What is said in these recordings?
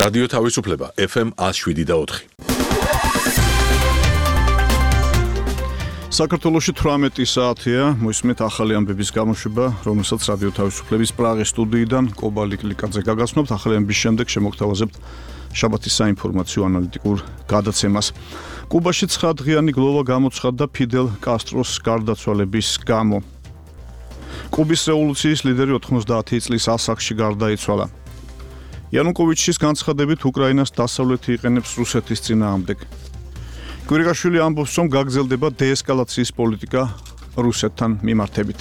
რადიო თავისუფლება FM 107.4. საქართველოში 18 საათია, მოისმენთ ახალი ამბების გამოშვება, რომელსაც რადიო თავისუფლების პრაღის სტუდიიდან კობა ლიკლიაკაძე გაგაცნობთ. ახალი ამბების შემდეგ შემოგთავაზებთ შაბათის საინფორმაციო ანალიტიკურ გადაცემას. კუბაში 9 დღიანი გლოვა გამოცხადდა ფიდელ კასტროს გარდაცვალების გამო. კუბის რევოლუციის ლიდერი 90 წლის ასაკში გარდაიცვალა. იანუკოვიჩის განცხადებით უკრაინას დასავლეთი იყენებს რუსეთის წინააღმდეგ. კვირიკაშვილი ამბობს, რომ გაგრძელდება დეესკალაციის პოლიტიკა რუსეთთან მიმართებით.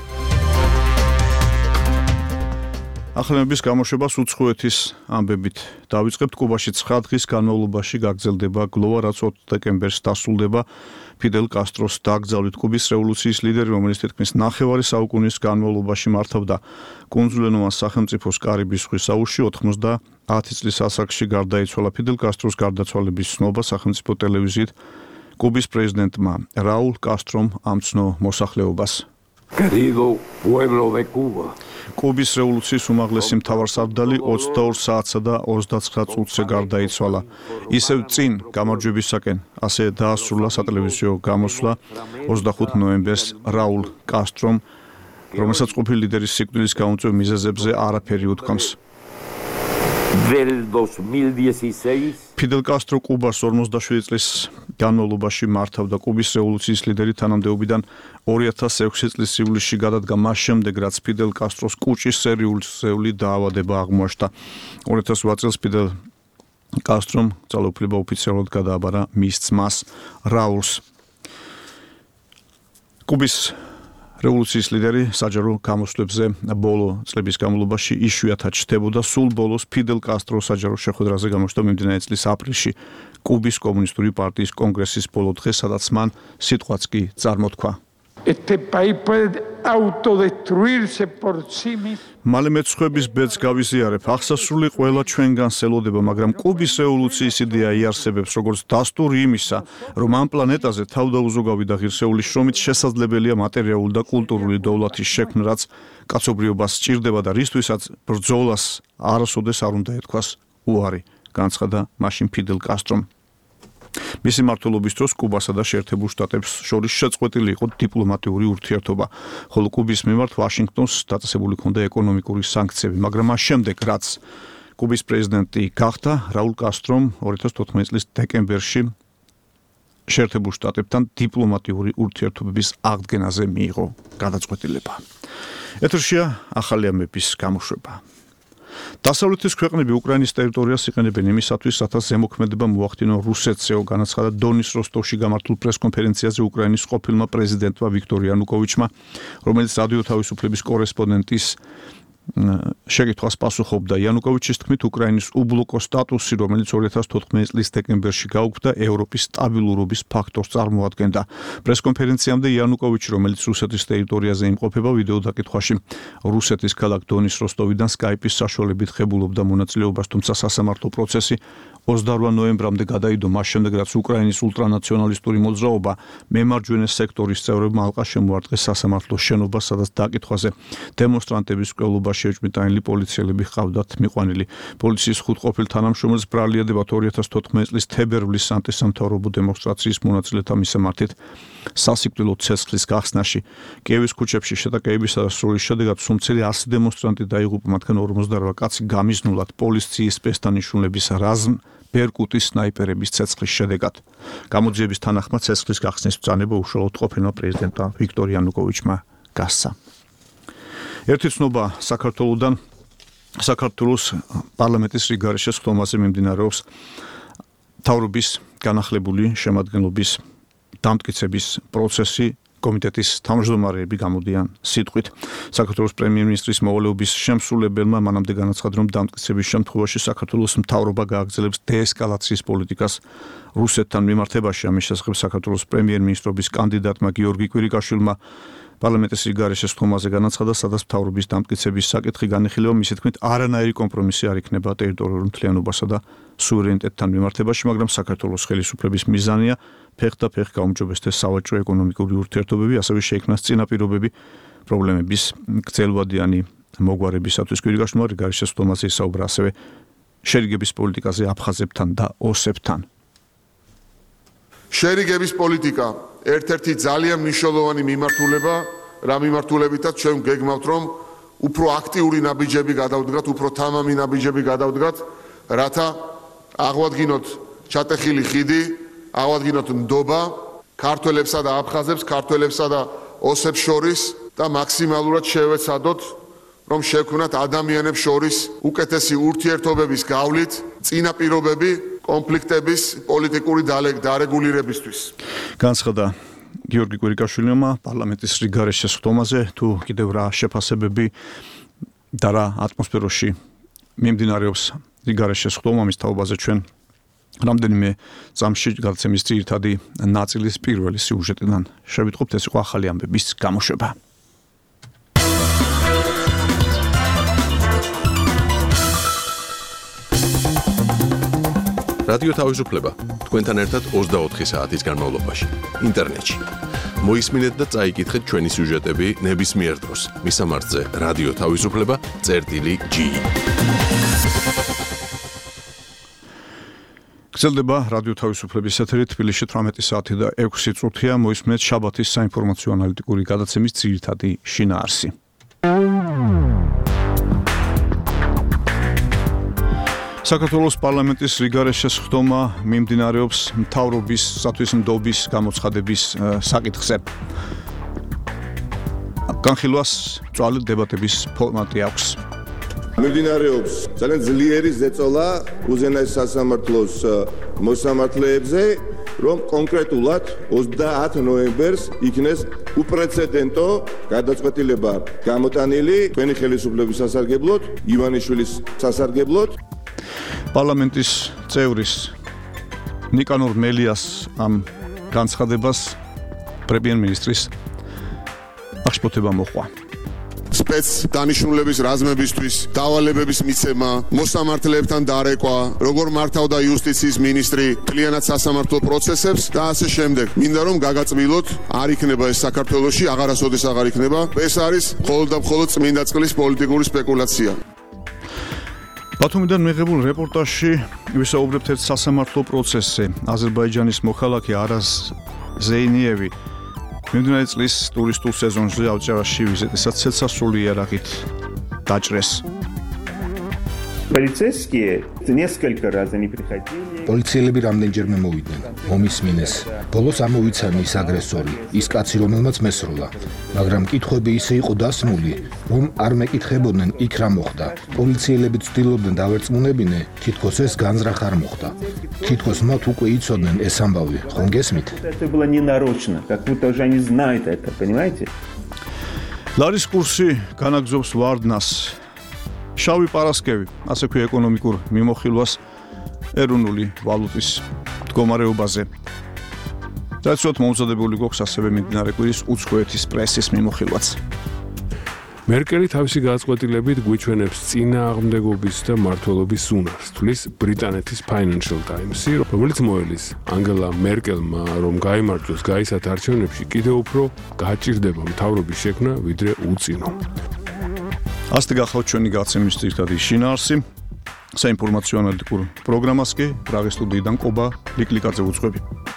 ახალების გამოშვებას უცხოეთის ამბებით დავიწყებთ. კუბაში 9 დღის განმავლობაში გაგრძელდება გლოვა, რაც 20 დეკემბერს დასრულდება. ფიდელ კასტროს დაკრძალვით კუბის რევოლუციის ლიდერი, რომელიც თითქმის ნახევარი საუკუნის განმავლობაში მართავდა კუნძულენოვან სახელმწიფოს კარიბის ზღვის აუზში, 90 წლის ასაკში გარდაიცვალა. ფიდელ კასტროს გარდაცვალების ცნობა სახელმწიფო ტელევიზიით კუბის პრეზიდენტმა რაულ კასტრომ ამცნო მოსახლეობას. კუბის რევოლუციის უმაღლესი მთავარსარდალი 22 საათსა და 29 წუთზე გარდაიცვალა. ისევ წინ გამარჯვებისაკენ, ასე დაასრულა სატელევიზიო გამოსვლა 25 ნოემბერს რაულ კასტრომ, რომელსაც ყოფილი ლიდერის სიკვდილის გამომწვევ მიზეზებზე არაფერი უთქვამს. ფიდელ კასტრო კუბას 47 წლის განმავლობაში მართავდა. კუბის რევოლუციის ლიდერი თანამდებობიდან 2006 წლის ივლისში გადადგა, მას შემდეგ, რაც ფიდელ კასტროს კუჭის სერიოზული დაავადება აღმოაჩნდა. 2008 წელს ფიდელ კასტრომ ძალაუფლება ოფიციალურად გადააბარა მის ძმას რაულს. კუბის რევოლუციის ლიდერი საჯარო გამოსვლებზე ბოლო წლების განმავლობაში იშვიათად ჩნდებოდა. სულ ბოლოს ფიდელ კასტრო საჯარო შეხვედრაზე გამოჩნდა მიმდინარე წლის აპრილში კუბის კომუნისტური პარტიის კონგრესის ბოლო დღე, სადაც მან სიტყვაც კი წარმოთქვა. მალე მეცხვების ბედს გავიზიარებ. აღსასრული ყველა ჩვენგანს ელოდება, მაგრამ კუბის რევოლუციის იდეა იარსებებს როგორც დასტური იმისა, რომ ამ პლანეტაზე თავდაუზოგავი და ღირსეული შრომით შესაძლებელია მატერიალური და კულტურული დოვლათის შექმნა, რაც კაცობრიობას სჭირდება და რისთვისაც ბრძოლას არასოდეს არ უნდა ეთქვას უარი, განცხადა მაშინ ფიდელ კასტრომ. მისი მმართველობის დროს კუბასა და შეერთებულ შტატებს შორის შეწყვეტილი იყო დიპლომატიური ურთიერთობა, ხოლო კუბის მიმართ ვაშინგტონს დაწესებული ჰქონდა ეკონომიკური სანქციები, მაგრამ მას შემდეგ, რაც კუბის პრეზიდენტი გახდა, რაულ კასტრომ 2014 წლის დეკემბერში შეერთებულ შტატებთან დიპლომატიური ურთიერთობების აღდგენაზე მიიღო გადაწყვეტილება. ეთერშია ახალი ამბების გამოშვება. დასავლეთის ქვეყნები უკრაინის ტერიტორიას იყენებენ იმისათვის, რათა ზემოქმედება მოახდინონ რუსეთსეო, განაცხადა დონის როსტოვში გამართულ პრესკონფერენციაზე უკრაინის ყოფილმა პრეზიდენტმა ვიქტორ იანუკოვიჩმა, რომელიც რადიო თავისუფლების კორესპონდენტის შეკითხვას პასუხობდა. იანუკოვიჩის თქმით, უკრაინის უბლოკო სტატუსი, რომელიც 2014 წლის დეკემბერში გაუქმდა, ევროპის სტაბილურობის ფაქტორს წარმოადგენდა. პრესკონფერენციამდე იანუკოვიჩი, რომელიც რუსეთის ტერიტორიაზე იმყოფება, ვიდეო დაკითხვაში რუსეთის ქალაქ დონის როსტოვიდან სკაიპის საშუალებით ხებულობდა მონაწილეობას, თუმცა სასამართლო პროცესი 28 ნოემბრამდე გადაიდო, მას შემდეგ, რაც უკრაინის ულტრანაციონალისტური მოძრაობა მემარჯვენე სექტორის წევრებმა ალყა შემოარტყეს სასამართლოს შენობას, სადაც დაკითხვაზე დემონსტრანტების მკვლელობა შეჭმიტანილი პოლიციელები ჰყავდათ მიყვანილი. პოლიციის 5 ყოფილ თანამშრომელს ბრალიანდებათ 2014 წლის თებერვლის ანტისამთავრობო დემონსტრაციის მონაწილეთა მისამართით სასიკვდილო ცეცხლის გახსნაში. კიევის ქუჩებში შეტაკებებისა და სროლის შედეგად სუმცელი 100 დემონსტრანტი დაიღუპა, მათგან 58 კაცი გამიზნულად პოლიციის სპეცდანიშნულების რაზმ ბერკუტის სნაიპერების ცეცხლის შედეგად. გამოძიების თანახმად ცეცხლის გახსნის ბრძანება უშუალოდ ყოფილმა პრეზიდენტმა ვიქტორ იანუკოვიჩმა გასცა. ერთი ცნობა საქართველოსდან. საქართველოს პარლამენტის რიგარეშე სხდომაზე მიმდინარეობს მთავრობის განახლებული შემადგენლობის დამტკიცების პროცესი. კომიტეტის თავმჯდომარეები გამოდიან სიტყვით. საქართველოს პრემიერ-მინისტრის მოვალეობის შემსრულებელმა მანამდე განაცხადა, რომ დამტკიცების შემთხვევაში საქართველოს მთავრობა გააგრძელებს დეესკალაციის პოლიტიკას რუსეთთან მიმართებაში. ამის შესახებ საქართველოს პრემიერ-მინისტრობის კანდიდატმა გიორგი კვირიკაშვილმა პარლამენტის რიგარეშე სხდომაზე განაცხადა, სადაც მთავრობის დამტკიცების საკითხი განიხილება, მისი თქმით, არანაირი კომპრომისი არ იქნება ტერიტორიულ მთლიანობასა და სუვერენიტეტთან მიმართებაში, მაგრამ საქართველოს ხელისუფლების მიზანია ფეხდაფეხ გაუმჯობესდეს სავაჭრო ეკონომიკური ურთიერთობები, ასევე შეიქმნას წინაპირობები პრობლემების გრძელვადიანი მოგვარებისათვის. კვირიკაშვილმა რიგარეშე სხდომაზე ისაუბრა ასევე შერიგების პოლიტიკაზე აფხაზებთან და ოსებთან. შერიგების პოლიტიკა ერთ-ერთი ძალიან მნიშვნელოვანი მიმართულება, რა მიმართულებითაც ჩვენ გეგმავთ, რომ უფრო აქტიური ნაბიჯები გადავდგათ, უფრო თამამი ნაბიჯები გადავდგათ, რათა აღვადგინოთ ჩატეხილი ხიდი, აღვადგინოთ ნდობა ქართველებსა და აფხაზებს, ქართველებსა და ოსებს შორის და მაქსიმალურად შევეცადოთ, რომ შევქმნათ ადამიანებს შორის უკეთესი ურთიერთობების გავლით წინაპირობები კონფლიქტების პოლიტიკური დარეგულირებისთვის. განცხადა გიორგი კვირიკაშვილმა პარლამენტის რიგარეშე შესხდომაზე, თუ კიდევ რა შეფასებები და რა ატმოსფეროში მიმდინარეობს რიგარეშე შესხდომა, მის თაობაზე ჩვენ რამდენიმე წამში გადაცემის ძირითადი ნაწილის პირველი სიუჟეტიდან შევიტყობთ. ეს იყო ახალი ამბების გამოშვება. რადიო თავისუფლება თქვენთან ერთად 24 საათის განმავლობაში ინტერნეტში. მოისმინეთ და წაიკითხეთ ჩვენი სიუჟეტები ნებისმიერ დროს. მისამართზე რადიო თავისუფლება.gi. გრძელდება რადიო თავისუფლების ეთერი თბილისში 18 საათი და 6 წუთია. მოისმინეთ შაბათის საინფორმაციო ანალიტიკური გადაცემის ძირითადი შინაარსი. საქართველოს პარლამენტის რიგარეშე შესხდომა მიმდინარეობს მთავრობის სათვისმდობის გამოცხადების საკითხზე. განხილვას მწვავე დებატების ფორმატი აქვს. მიმდინარეობს ძალიან ძლიერი ზეწოლა უზენაეს სასამართლოს მოსამართლეებზე, რომ კონკრეტულად 30 ნოემბერს იქნეს უპრეცედენტო გადაწყვეტილება გამოტანილი თქვენი ხელისუფლების სასარგებლოდ, ივანიშვილის სასარგებლოდ. პარლამენტის წევრის ნიკანორ მელიას ამ განცხადებას პრემიერ-მინისტრის აღშფოთება მოჰყვა. სპეც დანიშნულების რაზმებისთვის დავალებების მიცემა, მოსამართლეებთან დარეკვა, როგორ მართავდა იუსტიციის მინისტრი მთლიანად სასამართლო პროცესებს და ასე შემდეგ. მინდა რომ გაგაწმილოთ, არ იქნება ეს საქართველოში, აღარასოდეს აღარ იქნება. ეს არის მხოლოდ და მხოლოდ წმინდა წყლის პოლიტიკური სპეკულაცია. ბათუმიდან მიღებულ რეპორტაჟში ვისაუბრებთ ერთ სასამართლო პროცესზე. აზერბაიჯანის მოქალაქე არაზ ზეინიევი მიმდინარე წლის ტურისტულ სეზონზე ავჭარაში ვიზიტისას ცეცხლსასროლი იარაღით დაჭრეს. პოლიციელები რამდენჯერმე მოვიდნენ, მომისმინეს. ბოლოს ამოვიცანი ის აგრესორი, ის კაცი, რომელმაც მესროლა. მაგრამ კითხვები ისე იყო დასმული, რომ არ მეკითხებოდნენ იქ რა მოხდა. პოლიციელები ცდილობდნენ დავერწმუნებინე, თითქოს ეს განზრახ არ მოხდა. თითქოს მათ უკვე იცოდნენ ეს ამბავი, ხომ გესმით? ლარის კურსი განაგზობს ვარდნას. შავი პარასკევი, ასე ქვია ეკონომიკურ მიმოხილვას ეროვნული ვალუტის მდგომარეობაზე. დაცვათ მომზადებული გვაქვს ასევე მიმდინარე კვირის უცხოეთის პრესის მიმოხილვაც. მერკელი თავისი გადაწყვეტილებით გვიჩვენებს წინააღმდეგობის და მმართველობის უნარს, თვლის ბრიტანეთის Financial Times-ი, რომელიც მოელის ანგელა მერკელმა, რომ გაიმარჯვოს გაისათ არჩევნებში, კიდევ უფრო გაჭირდება მთავრობის შექმნა, ვიდრე უწინო. ასეთი გახლავთ ჩვენი გადაცემის ძირითადი შინაარსი. საინფორმაციო ანალიტიკურ პროგრამას კი პრაღის სტუდიიდან ყობა ლიკლიკაძე უძღვები.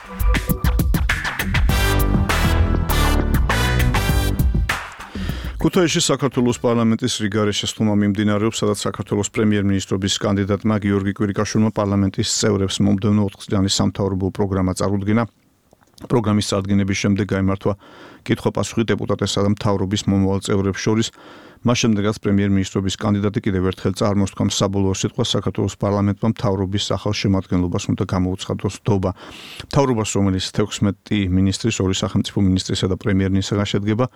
ქუთაისში საქართველოს პარლამენტის რიგარეშე შესხდომა მიმდინარეობს, სადაც საქართველოს პრემიერ-მინისტრობის კანდიდატმა გიორგი კვირიკაშვილმა პარლამენტის წევრებს მომდევნო 4 წლიანი სამთავრობო პროგრამა წარუდგინა. პროგრამის წარდგინების შემდეგ გაიმართვა კითხვა-პასუხი დეპუტატებსა და მთავრობის მომავალ წევრებს შორის. მას შემდეგაც პრემიერ-მინისტრობის კანდიდატი კიდევ ერთხელ წარმოსთქვამს საბოლოო სიტყვას საქართველოს პარლამენტმა მთავრობის ახალ შემადგენლობას უნდა გამოუცხადოს ნდობა. მთავრობას, რომელიც 16 მინისტრის, 2 სახელმწიფო მინისტრისა და პრემიერ-მინისტრისგან შედგება,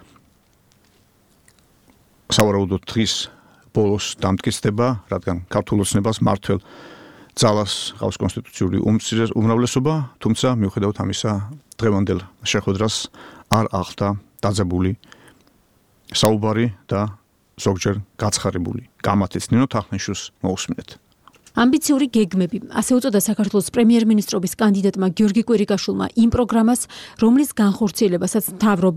სავარაუდოდ დღის ბოლოს დამტკიცდება, რადგან ქართულ ოცნებას მართლ ძალას ყავს კონსტიტუციური უმრავლესობა, თუმცა მიუხედავად ამისა დღევანდელ შეხვედრას არ ახდა დაძაბული საუბარი და ზოგჯერ გაცხარებული გამათიც. ნინო თახნიშვილს მოусმინეთ. ამბიციური გეგმები, ასე უწოდა საქართველოს პრემიერ-მინისტრობის კანდიდატმა გიორგი კვირიკაშვილმა იმ პროგრამას, რომლის განხორციელებასაც მთავრობა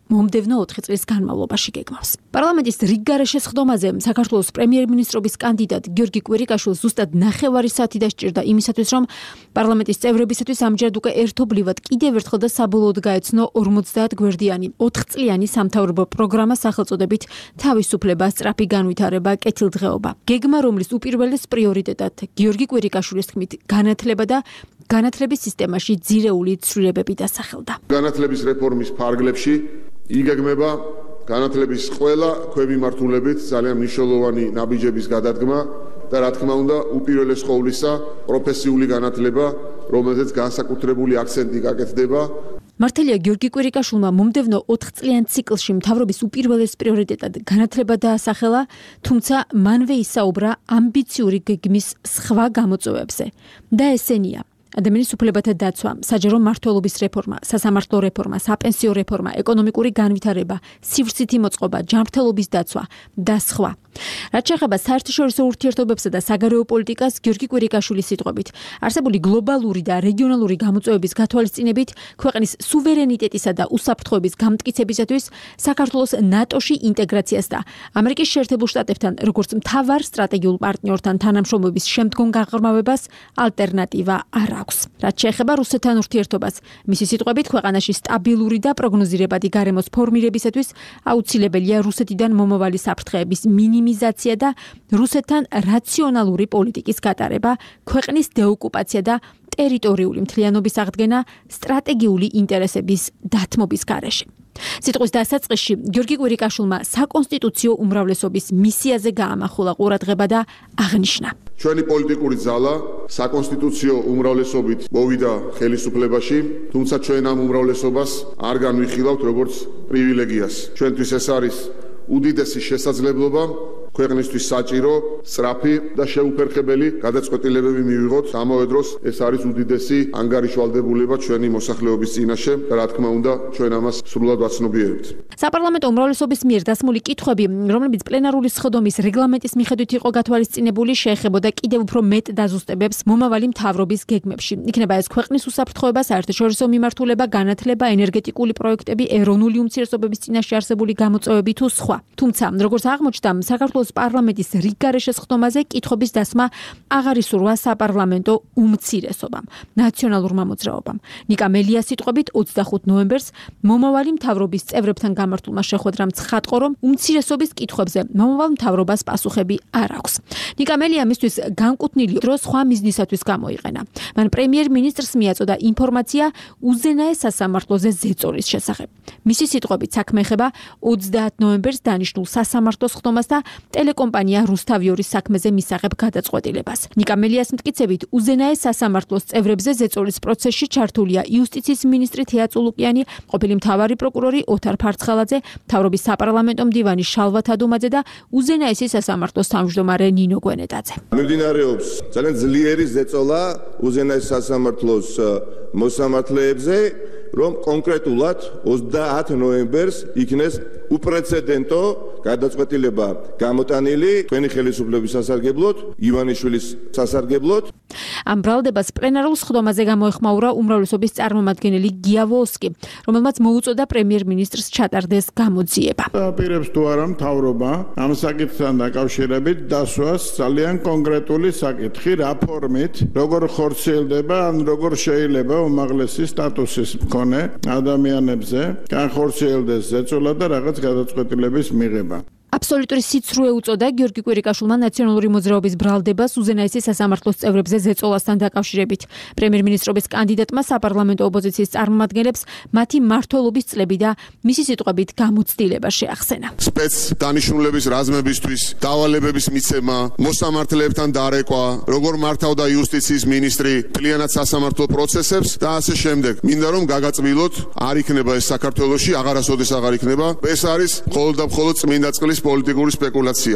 მომდევნო 4 წლის განმავლობაში გეგმავს. პარლამენტის რიგგარეშე სხდომაზე საქართველოს პრემიერ-მინისტრობის კანდიდატ გიორგი კვირიკაშვილს ზუსტად 9 საათი დასჭირდა იმისათვის, რომ პარლამენტის წევრებისათვის ამჯერად უკვე ერთობლივად კიდევ ერთხელ და საბოლოოდ გაეცნო 50 გვერდიანი 4 წლიანი სამთავრობო პროგრამა სახელწოდებით თავისუფლება, სწრაფი განვითარება, კეთილდღეობა. გეგმა, რომლის უპირველეს პრიორიტეტად გიორგი კვირიკაშვილის თქმით განათლება და განათლების სისტემაში ძირეული ცვლილებები დასახელდა. განათლების რეფორმის ფარგლებში იგეგმება განათლების ყველა ქვემიმართულებით ძალიან მნიშვნელოვანი ნაბიჯების გადადგმა და რა თქმა უნდა უპირველეს ყოვლისა პროფესიული განათლება, რომელზეც განსაკუთრებული აქცენტი გაკეთდება. მართალია გიორგი კვირიკაშვილმა მომდევნო 4 წლიან ციკლში მთავრობის უპირველეს პრიორიტეტად განათლება დაასახელა, თუმცა მანვე ისაუბრა ამბიციური გეგმის სხვა გამოწვევებზე და ესენია: ადამიანის უფლებათა დაცვა, საჯარო მმართველობის რეფორმა, სასამართლო რეფორმა, საპენსიო რეფორმა, ეკონომიკური განვითარება, სივრცითი მოწყობა, ჯანმრთელობის დაცვა და სხვა. რაც შეეხება საერთაშორისო ურთიერთობებსა და საგარეო პოლიტიკას, გიორგი კვირიკაშვილის სიტყვებით, არსებული გლობალური და რეგიონალური გამოწვევების გათვალისწინებით, ქვეყნის სუვერენიტეტისა და უსაფრთხოების გამტკიცებისათვის საქართველოს ნატოში ინტეგრაციას და ამერიკის შეერთებულ შტატებთან როგორც მთავარ სტრატეგიულ პარტნიორთან თანამშრომლობის შემდგომ გაღრმავებას ალტერნატივა არ აქვს. რაც შეეხება რუსეთთან ურთიერთობას, მისი სიტყვებით, ქვეყანაში სტაბილური და პროგნოზირებადი გარემოს ფორმირებისათვის აუცილებელია რუსეთიდან მომავალი საფრთხეების მინიმიზაცია და რუსეთთან რაციონალური პოლიტიკის გატარება, ქვეყნის დეოკუპაცია და ტერიტორიული მთლიანობის აღდგენა სტრატეგიული ინტერესების დათმობის გარეშე. სიტყვის დასაწყისში გიორგი კვირიკაშვილმა საკონსტიტუციო უმრავლესობის მისიაზე გაამახვილა ყურადღება და აღნიშნა: ჩვენი პოლიტიკური ძალა საკონსტიტუციო უმრავლესობით მოვიდა ხელისუფლებაში, თუმცა ჩვენ ამ უმრავლესობას არ განვიხილავთ როგორც პრივილეგიას. ჩვენთვის ეს არის უდიდესი შესაძლებლობა ქვეყნისთვის საჭირო, სწრაფი და შეუფერხებელი გადაწყვეტილებები მივიღოთ. ამავე დროს ეს არის უდიდესი ანგარიშვალდებულება ჩვენი მოსახლეობის წინაშე და რა თქმა უნდა ჩვენ ამას სრულად ვაცნობიერებთ. საპარლამენტო უმრავლესობის მიერ დასმული კითხვები, რომლებიც პლენარული სხდომის რეგლამენტის მიხედვით იყო გათვალისწინებული, შეეხებოდა კიდევ უფრო მეტ დაზუსტებებს მომავალი მთავრობის გეგმებში. იქნება ეს ქვეყნის უსაფრთხოება, საერთაშორისო მიმართულება, განათლება, ენერგეტიკული პროექტები, ეროვნული უმცირესობების წინაშე არსებული გამოწვევები თუ სხვა. თუმცა, როგორც აღმოჩნდა, საქართველოს პარლამენტის რიგგარეშე სხდომაზე კითხვების დასმა აღარ ისურვა საპარლამენტო უმცირესობამ, ნაციონალურმა მოძრაობამ. ნიკა მელიას სიტყვებით 25 ნოემბერს მომავალი მთავრობის წევრებთან გამართულმა შეხვედრამ ცხადყო, რომ უმცირესობის კითხვებზე მომავალ მთავრობას პასუხები არ აქვს. ნიკა მელია მისთვის განკუთვნილი დრო სხვა მიზნისათვის გამოიყენა. მან პრემიერ-მინისტრს მიაწოდა ინფორმაცია უზენაეს სასამართლოზე ზეწოლის შესახებ. მისი სიტყვებით საქმე ეხება 30 ნოემბერს დანიშნულ სასამართლო სხდომას და ტელეკომპანია რუსთავიორის საქმეზე მისაღებ გადაწყვეტილებას. ნიკა მელიას მტკიცებით, უზენაეს სასამართლოს წევრებზე ზეწოლის პროცესში ჩართულია იუსტიციის მინისტრი თეა წულუკიანი, ყოფილი მთავარი პროკურორი ოთარ ფარცხალაძე, მთავრობის საპარლამენტო მდივანი შალვა თადუმაძე და უზენაესის სასამართლოს თავმჯდომარე ნინო გვენეტაძე. მიმდინარეობს ძალიან ძლიერი ზეწოლა უზენაეს სასამართლოს მოსამართლეებზე, რომ კონკრეტულად 30 ნოემბერს იქნეს უპრეცედენტო გადაწყვეტილება გამოტანილი თქვენი ხელისუფლების სასარგებლოდ, ივანიშვილის სასარგებლოდ. ამ ბრალდებას პლენარულ სხდომაზე გამოეხმაურა უმრავლესობის წარმომადგენელი გია ვოლსკი, რომელმაც მოუწოდა პრემიერ-მინისტრს ჩატარდეს გამოძიება. აპირებს თუ არა მთავრობა ამ საკითხთან დაკავშირებით დასვას ძალიან კონკრეტული საკითხი, რა ფორმით, როგორ ხორციელდება, ან როგორ შეიძლება უმაღლესი სტატუსის მქონე ადამიანებზე განხორციელდეს ზეწოლა და რაღაც გადაწყვეტილების მიღება. აბსოლუტური სიცრუე უწოდა გიორგი კვირიკაშვილმა ნაციონალური მოძრაობის ბრალდებას უზენაესის სასამართლოს წევრებზე ზეწოლასთან დაკავშირებით. პრემიერ-მინისტრობის კანდიდატმა საპარლამენტო ოპოზიციის წარმომადგენლებს მათი მმართველობის წლები და მისი სიტყვებით გამოცდილება შეახსენა. სპეცდანიშნულების რაზმებისთვის დავალებების მიცემა, მოსამართლეებთან დარეკვა, როგორ მართავდა იუსტიციის მინისტრი მთლიანად სასამართლო პროცესებს და ასე შემდეგ. მინდა რომ გაგაწმილოთ, არ იქნება ეს საქართველოში, აღარასოდეს აღარ იქნება. ეს არის მხოლოდ და მხოლოდ წმინდა წყლის პოლიტიკური სპეკულაცია.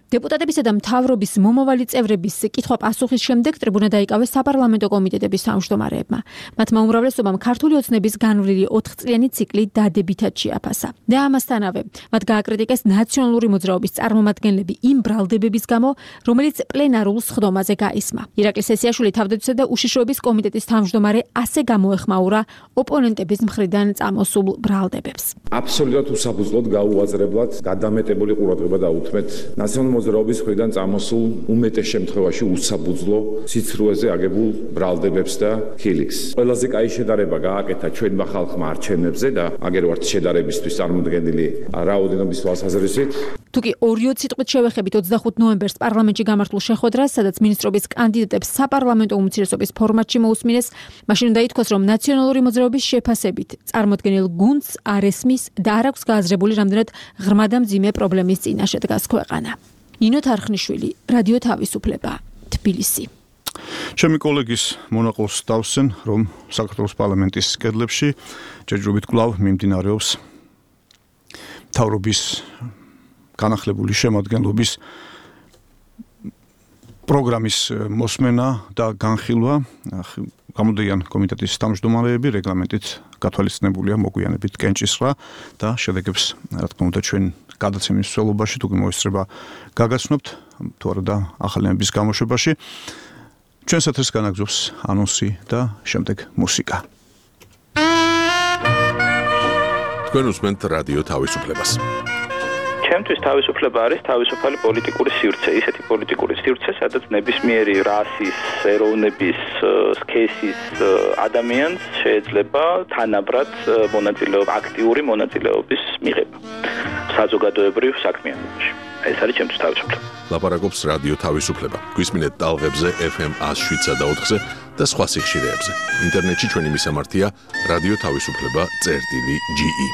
დეპუტატებისა და მთავრობის მომავალი წევრების კითხვა-პასუხის შემდეგ ტრიბუნა დაიკავეს საპარლამენტო კომიტეტების თავმჯდომარეებმა. მათმა უმრავლესობამ ქართული ოცნების განვლილი 4 წლიანი ციკლი დადებითად შეაფასა. და ამასთანავე, მათ გააკრიტიკეს ნაციონალური მოძრაობის წარმომადგენლები იმ ბრალდებების გამო, რომელიც პლენარულ სხდომაზე გაისმა. ირაკლი სესიაშვილი თავდაცვისა და უშიშროების კომიტეტის თავმჯდომარე ასე გამოეხმაურა ოპონენტების მხრიდან წამოსულ ბრალდებებს. აბსოლუტურად უსაფუძვლოდ გაუაზრებლად გადამეტებული ყურადღება დაუთმეთ ნაციონალური მოძრაობის მხრიდან წამოსულ უმეტეს შემთხვევაში უსაფუძვლო სიცრუეზე აგებულ ბრალდებებს და ხილიქს. ყველაზე კაი შედარება გააკეთა ჩვენმა ხალხმა არჩევნებზე და აგერვართ შედარებისთვის წარმოდგენილი რაოდენობის თვალსაზრისით. თუკი 2 სიტყვით შევეხებით 25 ნოემბერს პარლამენტში გამართულ შეხვედრას, სადაც მინისტრობის კანდიდატებს საპარლამენტო უმცირესობის ფორმატში მოусმინეს, მაშინ უნდა ითქვას, რომ ნაციონალური მოძრაობის შეფასებით წარმოდგენილ გუნდს არ ესმის და არ აქვს გააზრებული რამდენად ღრმა და მძიმე პრობლემის წინაშე დგას ქვეყანა. ნინო თარხნიშვილი, რადიო თავისუფლება, თბილისი. ჩემი კოლეგის მონაყოლს დავსვენ, რომ საქართველოს პარლამენტის კედლებში ჯერჯერობით კვლავ მიმდინარეობს მთავრობის განახლებული შემადგენლობის პროგრამის მოსმენა და განხილვა. გამოდიან კომიტეტის თავმჯდომარეები, რეგლამენტით გათვალისწინებულია მოგვიანებით კენჭისყრა და შედეგებს, რა თქმა უნდა, ჩვენ გადაცემის მსვლელობაში თუ მოისწრება გაგაცნობთ, თუ არა და ახალიანების გამოშვებაში. ჩვენს ეთერს განაგზობს ანონსი და შემდეგ მუსიკა. თქვენ უსმენთ რადიო თავისუფლებას. ჩემთვის თავისუფლება არის თავისუფალი პოლიტიკური სივრცე, ისეთი პოლიტიკური სივრცე, სადაც ნებისმიერი რასის, ეროვნების, სქესის ადამიანს შეიძლება თანაბრად აქტიური მონაწილეობის მიღება საზოგადოებრივ საქმიანობაში. ეს არის ჩემთვის თავისუფლება. ლაპარაკობს რადიო თავისუფლება. გვისმინეთ ტალღებზე FM 107 და 4-ზე და სხვა სიხშირეებზე. ინტერნეტში ჩვენი მისამართია რადიო თავისუფლება.ge.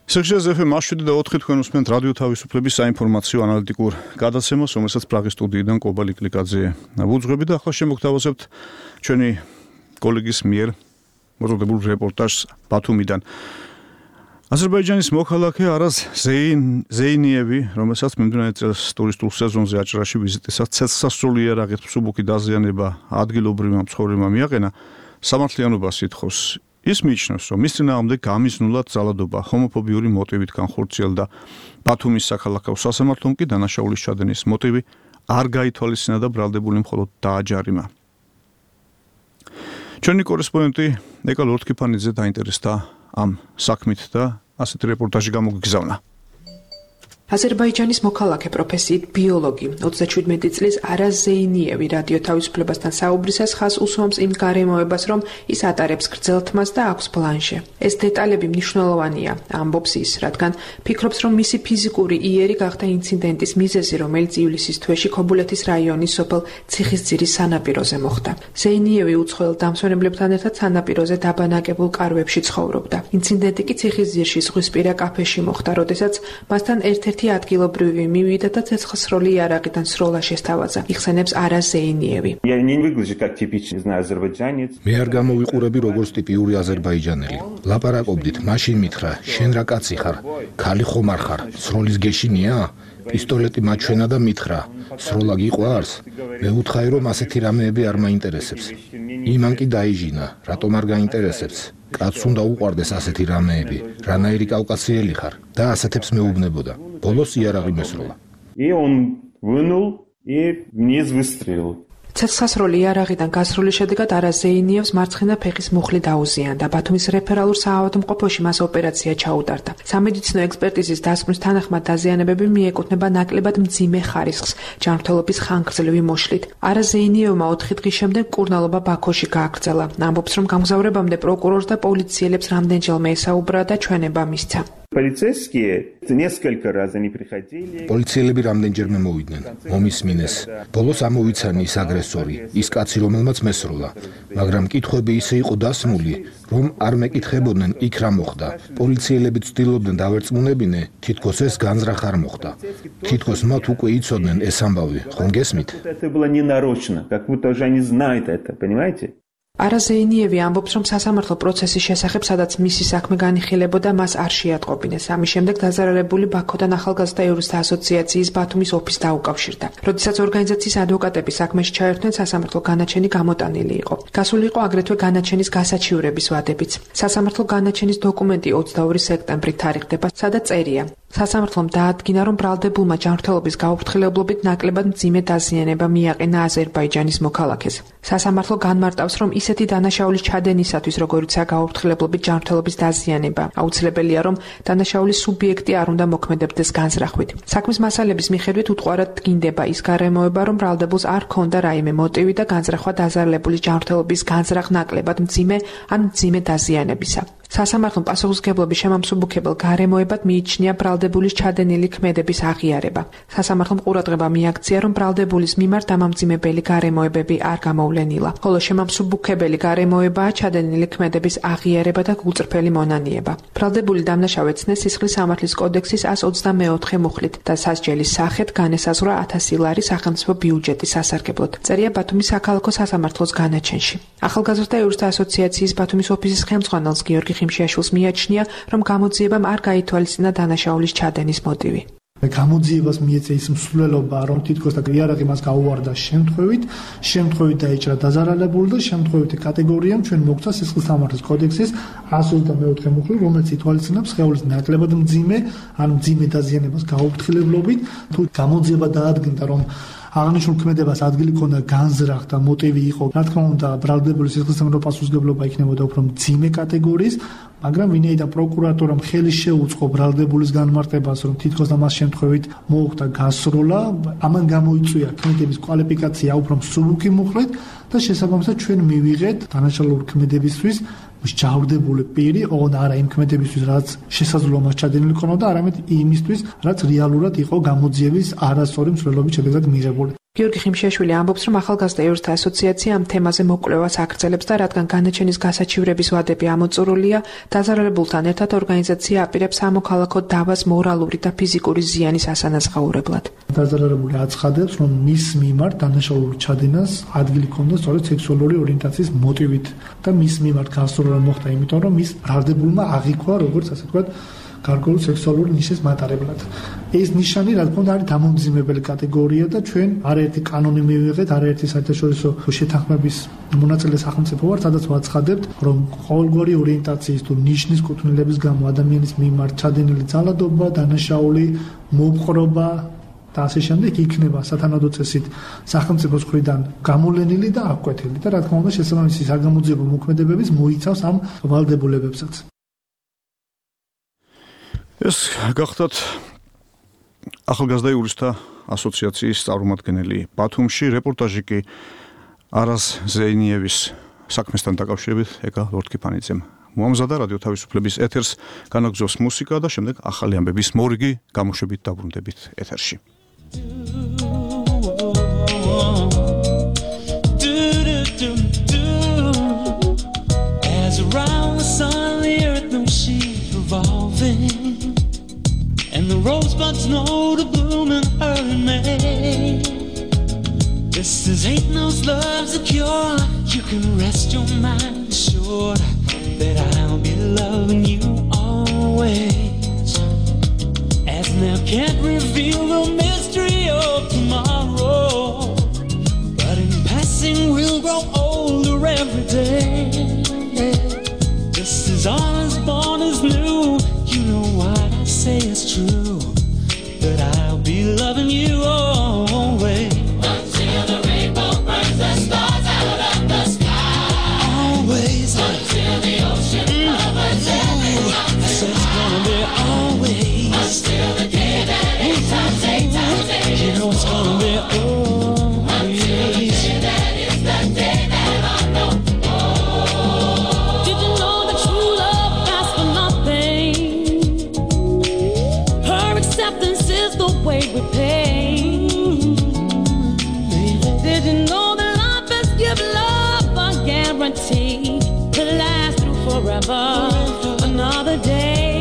სექციაზე მასშტაბი და 4 თქვენ უსმენთ რადიო თავისუფლების საინფორმაციო ანალიტიკურ გადაცემას, რომელსაც პრაღის სტუდიიდან კობა ლიკლიკაძე ვუძღვები და ახლა შემოგთავაზებთ ჩვენი კოლეგის მიერ მოწოდებულ რეპორტაჟს ბათუმიდან. აზერბაიჯანის მოქალაქე არაზ ზეინიევი, რომელსაც მიმდინარე წელს ტურისტულ სეზონზე აჭარაში ვიზიტისას ცეცხლსასროლი იარაღით მსუბუქი დაზიანება ადგილობრივმა მცხოვრებმა მიაყენა, სამართლიანობას ითხოვს. ის მიიჩნევს, რომ მის წინააღმდეგ გამიზნულად ძალადობა ჰომოფობიური მოტივით განხორციელდა. ბათუმის საქალაქო სასამართლომ კი დანაშაულის ჩადენის მოტივი არ გაითვალისწინა და ბრალდებული მხოლოდ დააჯარიმა. ჩვენი კორესპონდენტი ნიკა ლორთქიფანიძე დაინტერესდა ამ საქმით და ასეთი რეპორტაჟი გამოგიგზავნა. აზერბაიჯანის მოქალაქე პროფესიით ბიოლოგი 37 წლის არაზ ზეინიევი რადიო თავისუფლებასთან საუბრისას ხაზს უსვამს იმ გარემოებას, რომ ის ატარებს გრძელ თმას და აქვს ბლანშე. ეს დეტალები მნიშვნელოვანია, ამბობს ის, რადგან ფიქრობს, რომ მისი ფიზიკური იერი გახდა ინციდენტის მიზეზი, რომელიც ივლისის თვეში ქობულეთის რაიონის სოფელ ციხისძირის სანაპიროზე მოხდა. ზეინიევი უცხოელ დამსვენებლებთან ერთად სანაპიროზე დაბანაკებულ კარვებში ცხოვრობდა. ინციდენტი კი ციხისძირში ზღვისპირა კაფეში მოხდა, როდესაც მასთან ერთ-ერთი ადგილობრივი მივიდა და ცეცხლსროლი იარაღიდან სროლა შესთავაზა. იხსენებს არაზ ზეინიევი. მე არ გამოვიყურები როგორც ტიპიური აზერბაიჯანელი. ლაპარაკობდით, მაშინ მითხრა, შენ რა კაცი ხარ? ქალი ხომ არ ხარ? სროლის გეშინია? პისტოლეტი მაჩვენა და მითხრა, სროლა გიყვარს? მე ვუთხარი, რომ ასეთი რამეები არ მაინტერესებს. იმან კი დაიჟინა, რატომ არ გაინტერესებს? კაცს უნდა უყვარდეს ასეთი რამეები, რანაირი კავკასიელი ხარ და ასეთებს მეუბნებოდა. ბოლოს იარაღი მესროლა. ცეცხლსასროლი იარაღიდან გასროლის შედეგად არაზ ზეინიევს მარცხენა ფეხის მუხლი დაუზიანდა. ბათუმის რეფერალურ საავადმყოფოში მას ოპერაცია ჩაუტარდა. სამედიცინო ექსპერტიზის დასკვნის თანახმად დაზიანებები მიეკუთვნება ნაკლებად მძიმე ხარისხს, ჯანმრთელობის ხანგრძლივი მოშლით. არაზ ზეინიევმა 4 დღის შემდეგ მკურნალობა ბაქოში გააგრძელა. ამბობს, რომ გამგზავრებამდე პროკურორს და პოლიციელებს რამდენჯერმე ესაუბრა და ჩვენება მისცა. პოლიციელები რამდენჯერმე მოვიდნენ, მომისმინეს. ბოლოს ამოვიცანი ის აგრესორი, ის კაცი, რომელმაც მესროლა. მაგრამ კითხვები ისე იყო დასმული, რომ არ მეკითხებოდნენ იქ რა მოხდა. პოლიციელები ცდილობდნენ დავერწმუნებინე, თითქოს ეს განზრახ არ მოხდა. თითქოს მათ უკვე იცოდნენ ეს ამბავი, ხომ გესმით? არაზ ზეინიევი ამბობს, რომ სასამართლო პროცესის შესახებ, სადაც მისი საქმე განიხილებოდა, მას არ შეატყობინეს. ამის შემდეგ დაზარალებული ბაქოდან ახალგაზრდა იურისტთა ასოციაციის ბათუმის ოფისს დაუკავშირდა. როდესაც ორგანიზაციის ადვოკატები საქმეში ჩაერთვნენ, სასამართლო განაჩენი გამოტანილი იყო. გასული იყო აგრეთვე განაჩენის გასაჩივრების ვადებიც. სასამართლო განაჩენის დოკუმენტი 22 სექტემბრით თარიღდება, სადაც წერია: სასამართლომ დაადგინა, რომ ბრალდებულმა ჯანმრთელობის გაუფრთხილებლობით ნაკლებად მძიმე დაზიანება მიაყენა აზერბაიჯანის მოქალაქეს. სასამართლო განმარტავს, რომ ისეთი დანაშაულის ჩადენისათვის, როგორიცაა გაუფრთხილებლობით ჯანმრთელობის დაზიანება, აუცილებელია, რომ დანაშაულის სუბიექტი არ უნდა მოქმედებდეს განზრახვით. საქმის მასალების მიხედვით უტყუარად დგინდება ის გარემოება, რომ ბრალდებულს არ ჰქონდა რაიმე მოტივი და განზრახვა დაზარალებული ჯანმრთელობის განზრახ ნაკლებად მძიმე ან მძიმე დაზიანებისა. სასამართლომ პასუხისმგებლობის შემამსუბუქებელ გარემოებად მიიჩნია ბრალდებულის ჩადენილი ქმედების აღიარება. სასამართლომ ყურადღება მიაქცია, რომ ბრალდებულის მიმართ დამამძიმებელი გარემოებები არ გამოვლენილა, ხოლო შემამსუბუქებელი გარემოებაა ჩადენილი ქმედების აღიარება და გულწრფელი მონანიება. ბრალდებული დამნაშავე ცნეს სისხლის სამართლის კოდექსის 124 მუხლით და სასჯელის სახით განესაზღვრა 1000 ლარი სახელმწიფო ბიუჯეტის სასარგებლოდ. წერია ბათუმის საქალაქო სასამართლოს განაჩენში. ახალგაზრდა იურისტთა ასოციაციის ბათუმის ოფისის ხელმძღვანელს გიორგი ხიმშიაშვილს მიაჩნია, რომ გამოძიებამ არ გაითვალისწინა დანაშაულის ჩადენის მოტივი. გამოძიებას მიეცა ის მსვლელობა, რომ თითქოს და იარაღი მას გაუვარდა შემთხვევით დაიჭრა დაზარალებული და შემთხვევითი კატეგორიამ ჩვენ მოგცა სისხლის სამართლის კოდექსის 124 მუხლი, რომელიც ითვალისწინებს სხეულის ნაკლებად მძიმე ან მძიმე დაზიანებას გაუფრთხილებლობით. თუ გამოძიება დაადგინდა, რომ აღნიშნულ ქმედებას ადგილი ქონდა განზრახ და მოტივი იყო, რა თქმა უნდა, ბრალდებული სისხლის სამართლის პასუხისმგებლობა იქნებოდა უფრო მძიმე კატეგორიის, მაგრამ ვინაიდან პროკურატურამ ხელი შეუწყო ბრალდებულის განმარტებას, რომ თითქოს და მას შემთხვევით მოუხდა გასროლა, ამან გამოიწვია ქმედების კვალიფიკაცია უფრო მსუბუქი მუხლით და შესაბამისად ჩვენ მივიღეთ დანაშაულური ქმედებისთვის მსჯავრდებული პირი, ოღონდ არა იმ ქმედებისთვის, რაც შესაძლოა მას ჩადენილი ქონოდა, არამედ იმისთვის, რაც რეალურად იყო გამოძიების არასწორი მსვლელობის შედეგად მიღებული. გიორგი ხიმშიაშვილი ამბობს, რომ ახალგაზრდა იურისტთა ასოციაცია ამ თემაზე მოკვლევას აგრძელებს და რადგან განაჩენის გასაჩივრების ვადები ამოწურულია, დაზარალებულთან ერთად ორგანიზაცია აპირებს სამოქალაქო დავას მორალური და ფიზიკური ზიანის ასანაზღაურებლად. დაზარალებული აცხადებს, რომ მის მიმართ დანაშაულურ ჩადენას ადგილი ჰქონდა სწორედ სექსუალური ორიენტაციის მოტივით და მის მიმართ გასწორება მოხდა იმიტომ, რომ მის ბრალდებულმა აღიქვა, როგორც ასე ვთქვათ, გარკვეული სექსუალური ნიშნის მატარებლად. ეს ნიშანი, რა თქმა უნდა, არის დამამძიმებელი კატეგორია და ჩვენ არაერთი კანონი მივიღეთ, არაერთი საერთაშორისო შეთანხმების მონაწილე სახელმწიფო ვართ, სადაც ვაცხადებთ, რომ ყოველგვარი ორიენტაციის თუ ნიშნის კუთვნილების გამო ადამიანის მიმართ ჩადენილი ძალადობა, დანაშაული, მოპყრობა და ასე შემდეგ იქნება სათანადო წესით სახელმწიფოს მხრიდან გამოვლენილი და აღკვეთილი და რა თქმა უნდა შესაბამისი საგამოძიებო მოქმედებების მოიცავს ამ ვალდებულებებსაც. ეს გახდათ ახალგაზრდა იურისტთა ასოციაციის წარმომადგენელი ბათუმში, რეპორტაჟი კი არას ზეინიევის საქმესთან დაკავშირებით ეკა ლორთქიფანიძემ მოამზადა. რადიო თავისუფლების ეთერს განაგზავს მუსიკა და შემდეგ ახალი ამბების მორიგი გამოშვებით დაბრუნდებით ეთერში. As around the sun, the earth knows she's revolving, and the rosebuds know to bloom in early May. This is ain't no love's a cure. You can rest your mind assured that I'll be loving you always. As now can't reveal the mystery of tomorrow, but in passing we'll grow older every day. This is all as born as new. You know what I say is true, that I'll be loving you always. Until the rainbow burns the stars out of the sky. Always. Until the ocean covers every mountain. I said it's gonna be always. Until the day that eight times eight times eight. You know it's gonna be always. Until the day that is the day that I know. Did you know that true love asks for nothing? Her acceptance is the way we pay. Did you know that life has given love a guarantee to last through forever? Another day.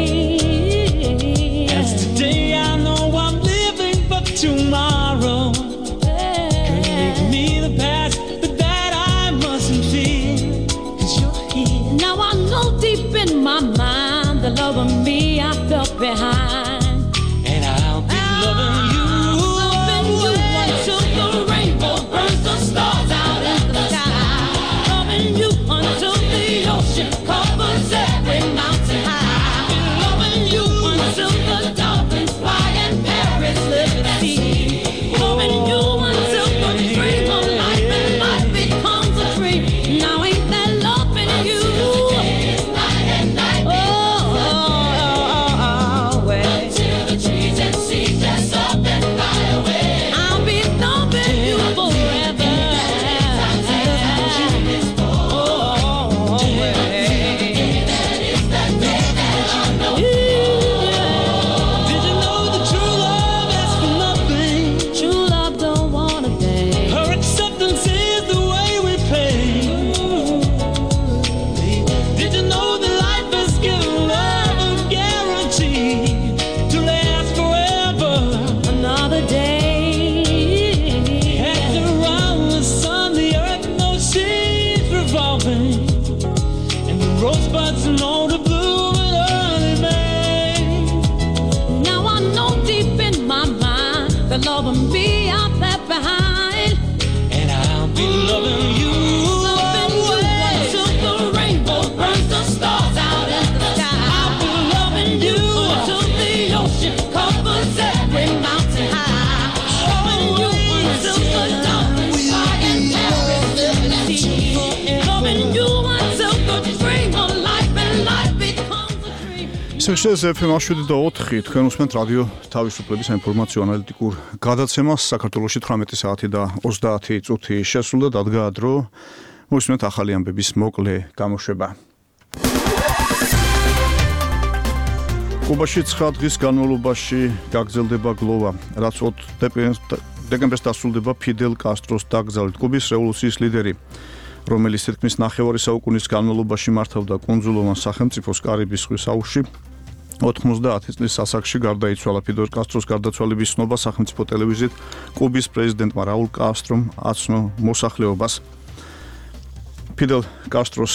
As today I know I'm living for tomorrow. Could make me the past, but that I mustn't fear. 'Cause you're here. Now I know deep in my mind the love of me I felt behind. And I'll be loving you. Loving you until the rainbow burns the stars out in the sky. Loving you until the ocean covers every mountain high. Loving you until the dolphins fly and Paris live at sea. Loving you until the dream of life and life becomes a dream. Now ain't that love in you? Night and night. Until the trees and seas dress up and fly away. I'll be loving you forever. Did you know that true love asks for nothing? True love don't want a thing. Her acceptance is the way we pay. Did you know that life has given love a guarantee to last forever? Another day. As around the sun, the earth knows she's revolving, and the rosebuds know to bloom in early May. Now I know deep in my mind the love of me I left behind, and I'll be loving you. Loving you until the rainbow burns the stars out in the sky. I'll be loving you until the ocean covers every mountain high. Loving you until the dolphins fly and Paris live at sea. Loving you until the dream of life and life becomes a dream. სექციის FM 7.4 თქვენ უსმენთ რადიო თავისუფლების ინფორმაციო ანალიტიკურ გადაცემას. საქართველოში 18 საათი და 30 წუთი შესულა, დადგა დრო. მოусმენთ ახალი ამბების მოკლე გამოშვება. კუბაში 9 დღის განმავლობაში გაგრძელდება გლოვა, რაც 20 დეკემბერს დასრულდება ფიდელ კასტროს დაკრძალვით. კუბის რევოლუციის ლიდერი, რომელიც თითქმის ნახევარი საუკუნის განმავლობაში მართავდა კუნძულოვან სახელმწიფოს კარიბის ზღვის აუზში, 90 წლის ასაკში გარდაიცვალა. ფიდელ კასტროს გარდაცვალების ცნობა სახელმწიფო ტელევიზიით კუბის პრეზიდენტმა რაულ კასტრომ აცნო მოსახლეობას. ფიდელ კასტროს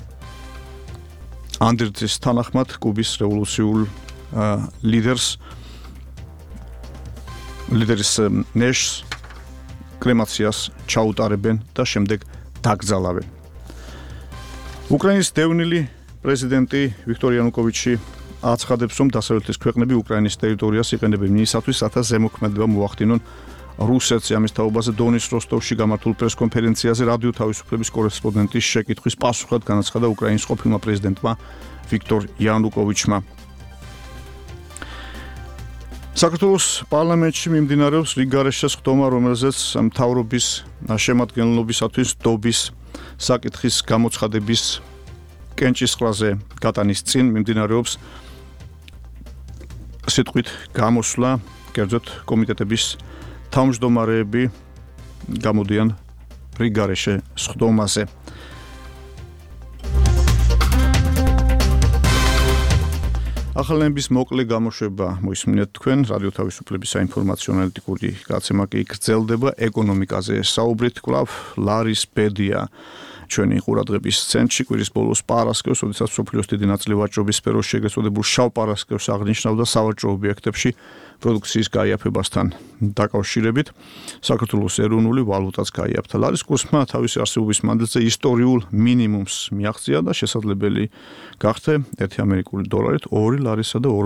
ანდერძის თანახმად კუბის რევოლუციურ ლიდერის ნეშს კრემაციას ჩაუტარებენ და შემდეგ დაკრძალავენ. უკრაინის დევნილი პრეზიდენტი ვიქტორ იანუკოვიჩი აცხადებს, რომ დასავლეთის ქვეყნები უკრაინის ტერიტორიას იყენებენ იმისათვის, რათა ზემოქმედება მოახდინონ რუსეთს. ამის თაობაზე დონის როსტოვში გამართულ პრესკონფერენციაზე რადიო თავისუფლების კორესპონდენტის შეკითხვის პასუხად განაცხადა უკრაინის ყოფილმა პრეზიდენტმა ვიქტორ იანუკოვიჩმა. საქართველოს პარლამენტში მიმდინარეობს რიგგარეშე სხდომა, რომელზეც მთავრობის შემადგენლობისათვის დობის საკითხის გამოცხადების კენჭისყრაზე გატანის წინ მიმდინარეობს სიტყვით გამოსვლა, კერძოდ კომიტეტების თავმჯდომარეები გამოდიან რიგგარეშე სხდომაზე. ახალნების მოკლე გამოშვება მოისმინეთ თქვენ, რადიო თავისუფლების საინფორმაციო ანალიტიკური გაცემა კი გრძელდება ეკონომიკაზე საუბრით. კვლავ ლარის ბედია ჩვენი ყურადღების ცენტრში. კვირის ბოლოს პარასკევს, როდესაც მსოფლიოს დიდი ნაწილი ვაჭრობის სფეროში ეგრეთ წოდებულ შავ პარასკევს აღნიშნავდა სავაჭრო ობიექტებში პროდუქციის გაიაფებასთან დაკავშირებით, საქართველოს ეროვნული ვალუტაც გაიაფთა. ლარის კურსმა თავისი არსებობის მანძილზე ისტორიულ მინიმუმს მიაღწია და შესაძლებელი გახდა 1 ამერიკული დოლარით 2 ლარისა და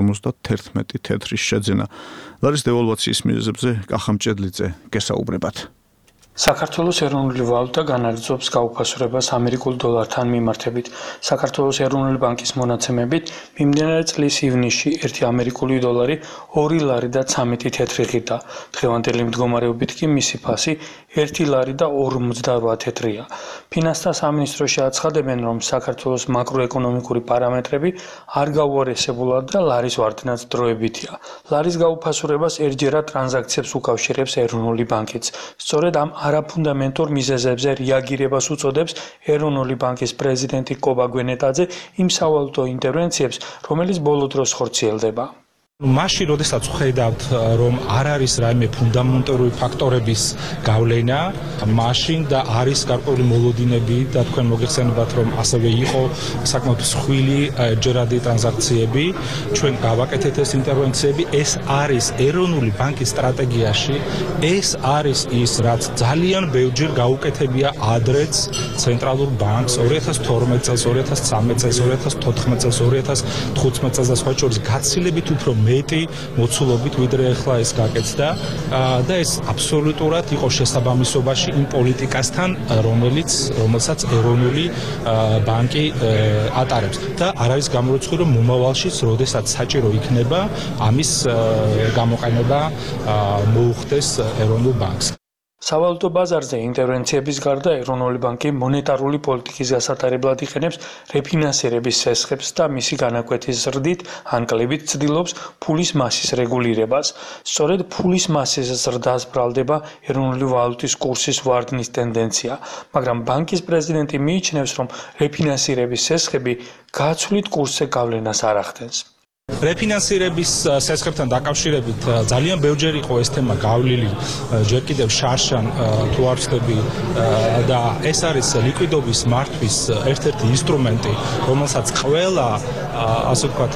51 თეთრის შეძენა. ლარის დევალვაციის მიზეზებზე კახა მჭედლიძე გესაუბრებათ. საქართველოს ეროვნული ვალუტა განაგრძობს გაუფასურებას ამერიკულ დოლართან მიმართებით. საქართველოს ეროვნული ბანკის მონაცემებით მიმდინარე წლის ივნისში 1 ამერიკული დოლარი 2 ლარი და 13 თეთრი ღირდა. დღევანდელი მდგომარეობით კი მისი ფასი 1 ლარი და 58 თეთრია. ფინანსთა სამინისტროში აცხადებენ, რომ საქართველოს მაკროეკონომიკური პარამეტრები არ გაუარესებულად და ლარის ვარდნაც დროებითია. ლარის გაუფასურებას ერთჯერად ტრანზაქციებს უკავშირებს ეროვნული ბანკიც. სწორედ ამ არაფუნდამენტურ მიზეზებზე რეაგირებას უწოდებს ეროვნული ბანკის პრეზიდენტი კობა გვენეტაძე იმ სავალუტო ინტერვენციებს, რომელიც ბოლო დროს ხორციელდება. მაშინ, როდესაც ხედავთ, რომ არ არის რაიმე ფუნდამენტური ფაქტორების გავლენა, მაშინ და არის გარკვეული მოლოდინები და თქვენ მოგეხსენებათ, რომ ასევე იყო საკმაოდ მსხვილი ჯერადი ტრანზაქციები, ჩვენ გავაკეთეთ ეს ინტერვენციები, ეს არის ეროვნული ბანკის სტრატეგიაში, ეს არის ის, რაც ძალიან ბევრჯერ გაუკეთებია ადრეც ცენტრალურ ბანკს 2012 წელს, 2013 წელს, 2014 წელს, 2015 წელს და სხვა შორის გაცილებით უფრო მეტი მოცულობით ვიდრე ახლა ეს გაკეთდა და ეს აბსოლუტურად იყო შესაბამისობაში იმ პოლიტიკასთან, რომელსაც ეროვნული ბანკი ატარებს და არ არის გამორიცხული, რომ მომავალშიც, როდესაც საჭირო იქნება, ამის გამოყენება მოუხდეს ეროვნულ ბანკს. სავალუტო ბაზარზე ინტერვენციების გარდა ეროვნული ბანკი მონეტარული პოლიტიკის გასატარებლად იყენებს რეფინანსირების სესხებს და მისი განაკვეთის ზრდით ან კლებით ცდილობს ფულის მასის რეგულირებას. სწორედ ფულის მასის ზრდას ბრალდება ეროვნული ვალუტის კურსის ვარდნის ტენდენცია, მაგრამ ბანკის პრეზიდენტი მიიჩნევს, რომ რეფინანსირების სესხები გაცვლით კურსზე გავლენას არ ახდენს. რეფინანსირების სესხებთან დაკავშირებით ძალიან ბევრჯერ იყო ეს თემა გავლილი, ჯერ კიდევ შარშან თუ არ ვცდები და ეს არის ლიკვიდობის მართვის ერთ-ერთი ინსტრუმენტი, რომელსაც ყველა ასე ვთქვათ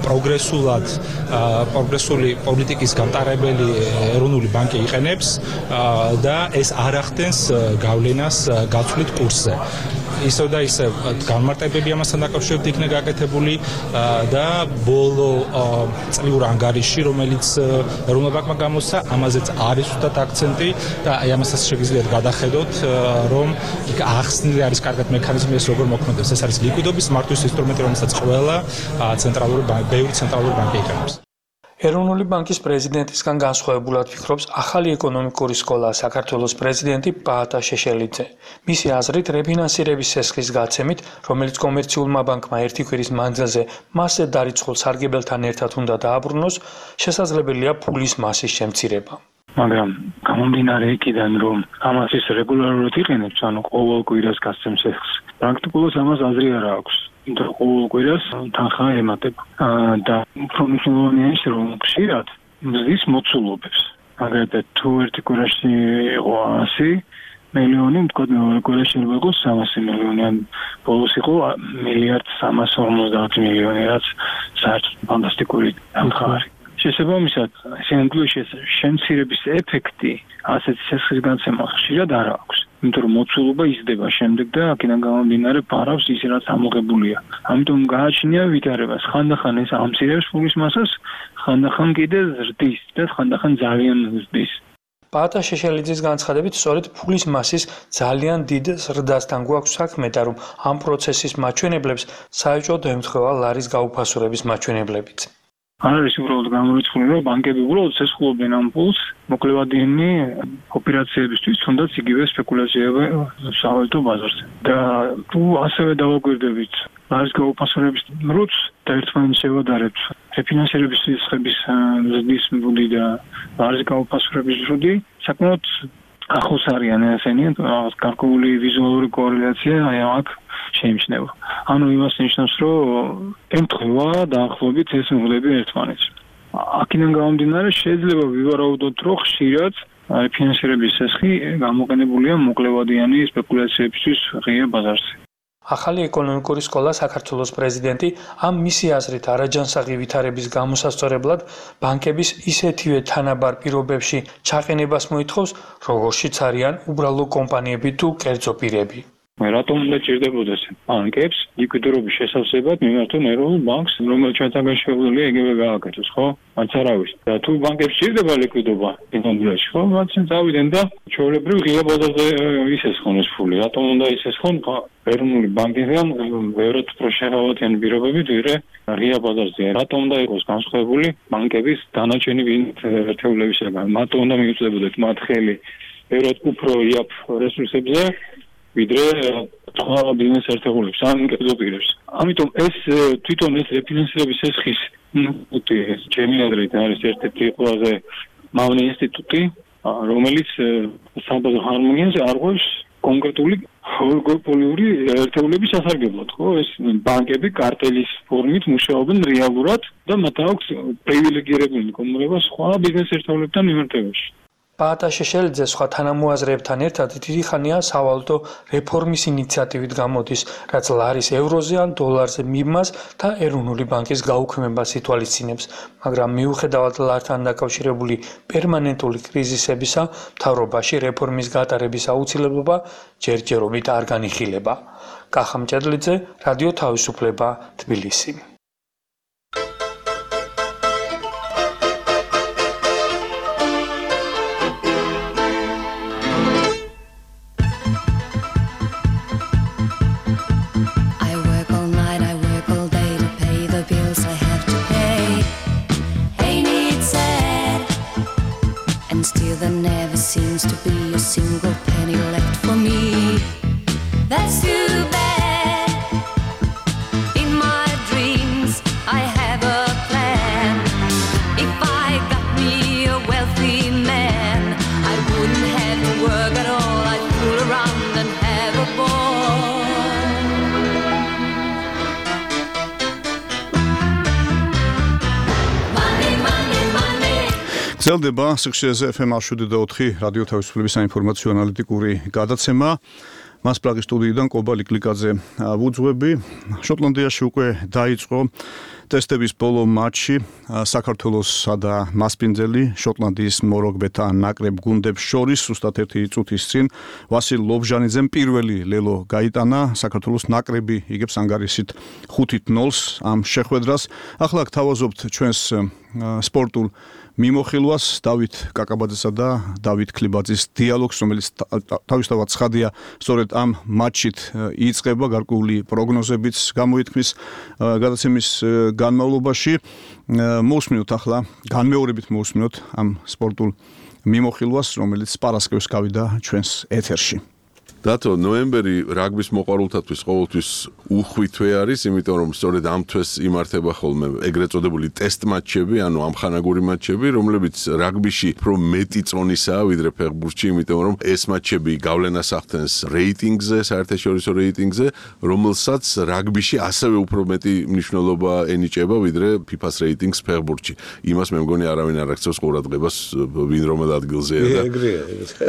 პროგრესული პოლიტიკის გამტარებელი ეროვნული ბანკი იყენებს და ეს არ ახდენს გავლენას გაცვლით კურსზე. ისევ და ისევ განმარტებები ამასთან დაკავშირებით იქნება გაკეთებული და ბოლო წლიურ ანგარიში, რომელიც ეროვნულ ბანკმა გამოსცა, ამაზეც არის ზუსტად აქცენტი და ამასაც შეგიძლიათ გადახედოთ, რომ იქ ახსნილი არის კარგად მექანიზმი ეს როგორ მოქმედებს. ეს არის ლიკვიდობის მართვის ინსტრუმენტი, რომელსაც ყველა ბევრი ცენტრალური ბანკი იყენებს. ეროვნული ბანკის პრეზიდენტისგან განსხვავებულად ფიქრობს ახალი ეკონომიკური სკოლა საქართველოს პრეზიდენტი პაატა შეშელიძე. მისი აზრით, რეფინანსირების სესხის გაცემით, რომელიც კომერციულმა ბანკმა ერთი კვირის მანძილზე მასზე დარიცხულ სარგებელთან ერთად უნდა დააბრუნოს, შესაძლებელია ფულის მასის შემცირება. მაგრამ გამომდინარე იქიდან, რომ ამას ის რეგულარულად იყენებს, ანუ ყოველ კვირას გასცემს სესხს, პრაქტიკულად ამას აზრი არ აქვს. იმიტომ ყოველ კვირას თანხა ემატება და უფრო მნიშვნელოვანია ის, რომ ხშირად მზის მოცულობებს. აგრეთვე თუ ერთი კვირაში იყო 100 მილიონი, თქვათ მეორე კვირაში იყო 300 მილიონი, ან ბოლოს იყო 1.350 მილიონი, რაც საერთოდ ფანტასტიკური თანხა არის. შესაბამისად, სინამდვილეში შემცირების ეფექტი ასეთ სესხის გაცემა ხშირად არ აქვს. იმიტომ რომ მოცულობა იზრდება შემდეგ და აქედან გამომდინარე ფარავს ის რაც ამოღებულია. ამიტომ გააჩნია ვითარებას. ხანდახან ეს ამცირებს ფულის მასას, ხანდახან კიდე ზრდის და ხანდახან ძალიან ზრდის. პაატა შეშელიძის განცხადებით, სწორედ ფულის მასის ძალიან დიდ ზრდასთან გვაქვს საქმე და რომ ამ პროცესის მაჩვენებლებს საერთოდ ემთხვევა ლარის გაუფასურების მაჩვენებლებით. არ არის უბრალოდ გამორიცხული, რომ ბანკები უბრალოდ ცეცხლობენ ამ ფულს მოკლევადიანი ოპერაციებისთვის, თუნდაც იგივე სპეკულაციები სავალუტო ბაზარზე. და თუ ასევე დავაგვირდებით ლარის გაუფასურების როც და ერთმანეთს შევადარებთ რეფინანსირების სისხლების ზრდის მრუდი და ლარის გაუფასურების მრუდი, საკმაოდ ახლოს არიან ესენი, გარკვეული ვიზუალური კორელაცია აქ შეიმჩნევა. ანუ იმას ნიშნავს, რომ ემთხვევა დაახლოებით ეს მრუდები ერთმანეთს. აქედან გამომდინარე შეიძლება ვივარაუდოთ, რომ ხშირად ფინანსირების სესხი გამოყენებულია მოკლევადიანი სპეკულაციებისთვის ღია ბაზარზე. ახალი ეკონომიკური სკოლა საქართველოს პრეზიდენტი ამ მისი აზრით არაჯანსაღი ვითარების გამოსასწორებლად ბანკების ისეთივე თანაბარ პირობებში ჩაყენებას მოითხოვს, როგორშიც არიან უბრალო კომპანიები თუ კერძო პირები. რატომ უნდა ჭირდებოდეს ბანკებს ლიკვიდურობის შესავსებად მიმართონ ეროვნულ ბანკს, რომელიც ჩვენთან შეუძლია იგივე გააკეთოს, ხო? რაც არავის. და თუ ბანკებს ჭირდება ლიკვიდობა ინდონეზიაში, ხო? რაც წავიდნენ და ჩვეულებრივ ღია ბაზარზე ისესხონ ეს ფული. რატომ უნდა ისესხონ? ეროვნული ბანკიდან ბევრად უფრო შეღავათიანი პირობებით ვიდრე ღია ბაზარზე. რატომ უნდა იყოს განსხვავებული ბანკების დანარჩენი ერთეულებისგან? მათო უნდა მიუწვდებოდეთ მათ ხელი ბევრად უფრო იაფ რესურსებზე ვიდრე სხვა ბიზნეს ერთეულებს ან კერძო პირებს. ამიტომ ეს თვითონ ეს რეფინანსირების სესხის ჩემი აზრით არის ერთ-ერთი ყველაზე მავნე ინსტიტუტი, რომელიც საბაზრო ჰარმონიაზე არღვევს კონკრეტული ოლიგოპოლიური ერთეულების სასარგებლოდ, ხო? ეს ბანკები კარტელის ფორმით მუშაობენ რეალურად და მათ აქვს პრივილეგირებული კომუნიკაცია სხვა ბიზნეს ერთეულებთან მიმართებაში. პაატა შეშელიძე სხვა თანამოაზრეებთან ერთად დიდი ხანია სავალუტო რეფორმის ინიციატივით გამოდის, რაც ლარის ევროზე ან დოლარზე მიბმას და ეროვნული ბანკის გაუქმებას ითვალისწინებს, მაგრამ მიუხედავად ლართან დაკავშირებული პერმანენტული კრიზისებისა, მთავრობაში რეფორმის გატარების აუცილებლობა ჯერჯერობით არ განიხილება. კახა მჭედლიძე, რადიო თავისუფლება, თბილისი. Seems to be a single penny left for me. That's too bad. In my dreams, I have a plan. If I got me a wealthy man, I wouldn't have to work at all. I'd fool around and have a ball. Money, money, money. გრძელდება სიხშირეზე FM 107.4 რადიო თავისუფლების საინფორმაციო ანალიტიკური გადაცემა. მას პრაღის სტუდიიდან კობა ლიკლიკაძე ვუძღვები. შოტლანდიაში უკვე დაიწყო ტესტების ბოლო მატჩი საქართველოსა და მასპინძელი შოტლანდიის მორაგბეთა ნაკრებ გუნდებს შორის ზუსტად 1 წუთის წინ ვასილ ლობჟანიძემ პირველი ლელო გაიტანა. საქართველოს ნაკრები იგებს ანგარიშით 5-0 ამ შეხვედრას. ახლა გთავაზობთ ჩვენს სპორტულ მიმოხილვას დავით კაკაბაძესა და დავით ქლიბაძის დიალოგს, რომელიც თავისთავად ცხადია, სწორედ ამ მატჩით იწყება, გარკვეული პროგნოზებიც გამოითქმის გადაცემის განმავლობაში. მოვსმინოთ ახლა, განმეორებით მოვსმინოთ ამ სპორტულ მიმოხილვას, რომელიც პარასკევს გავიდა ჩვენს ეთერში. დათო, ნოემბერი რაგბის მოყვარულთათვის ყოველთვის უხვი თვე არის, იმიტომ რომ სწორედ ამ თვეს იმართება ხოლმე ეგრეთ წოდებული ტესტ მატჩები, ანუ ამხანაგური მატჩები, რომლებიც რაგბიში უფრო მეტი წონისაა ვიდრე ფეხბურთში, იმიტომ რომ ეს მატჩები გავლენას ახდენს რეიტინგზე, საერთაშორისო რეიტინგზე, რომელსაც რაგბიში ასევე უფრო მეტი მნიშვნელობა ენიჭება ვიდრე FIFA-ს რეიტინგს ფეხბურთში. იმას მე მგონი არავინ არ აქცევს ყურადღებას, ვინ რომელ ადგილზეა და ეგრეა.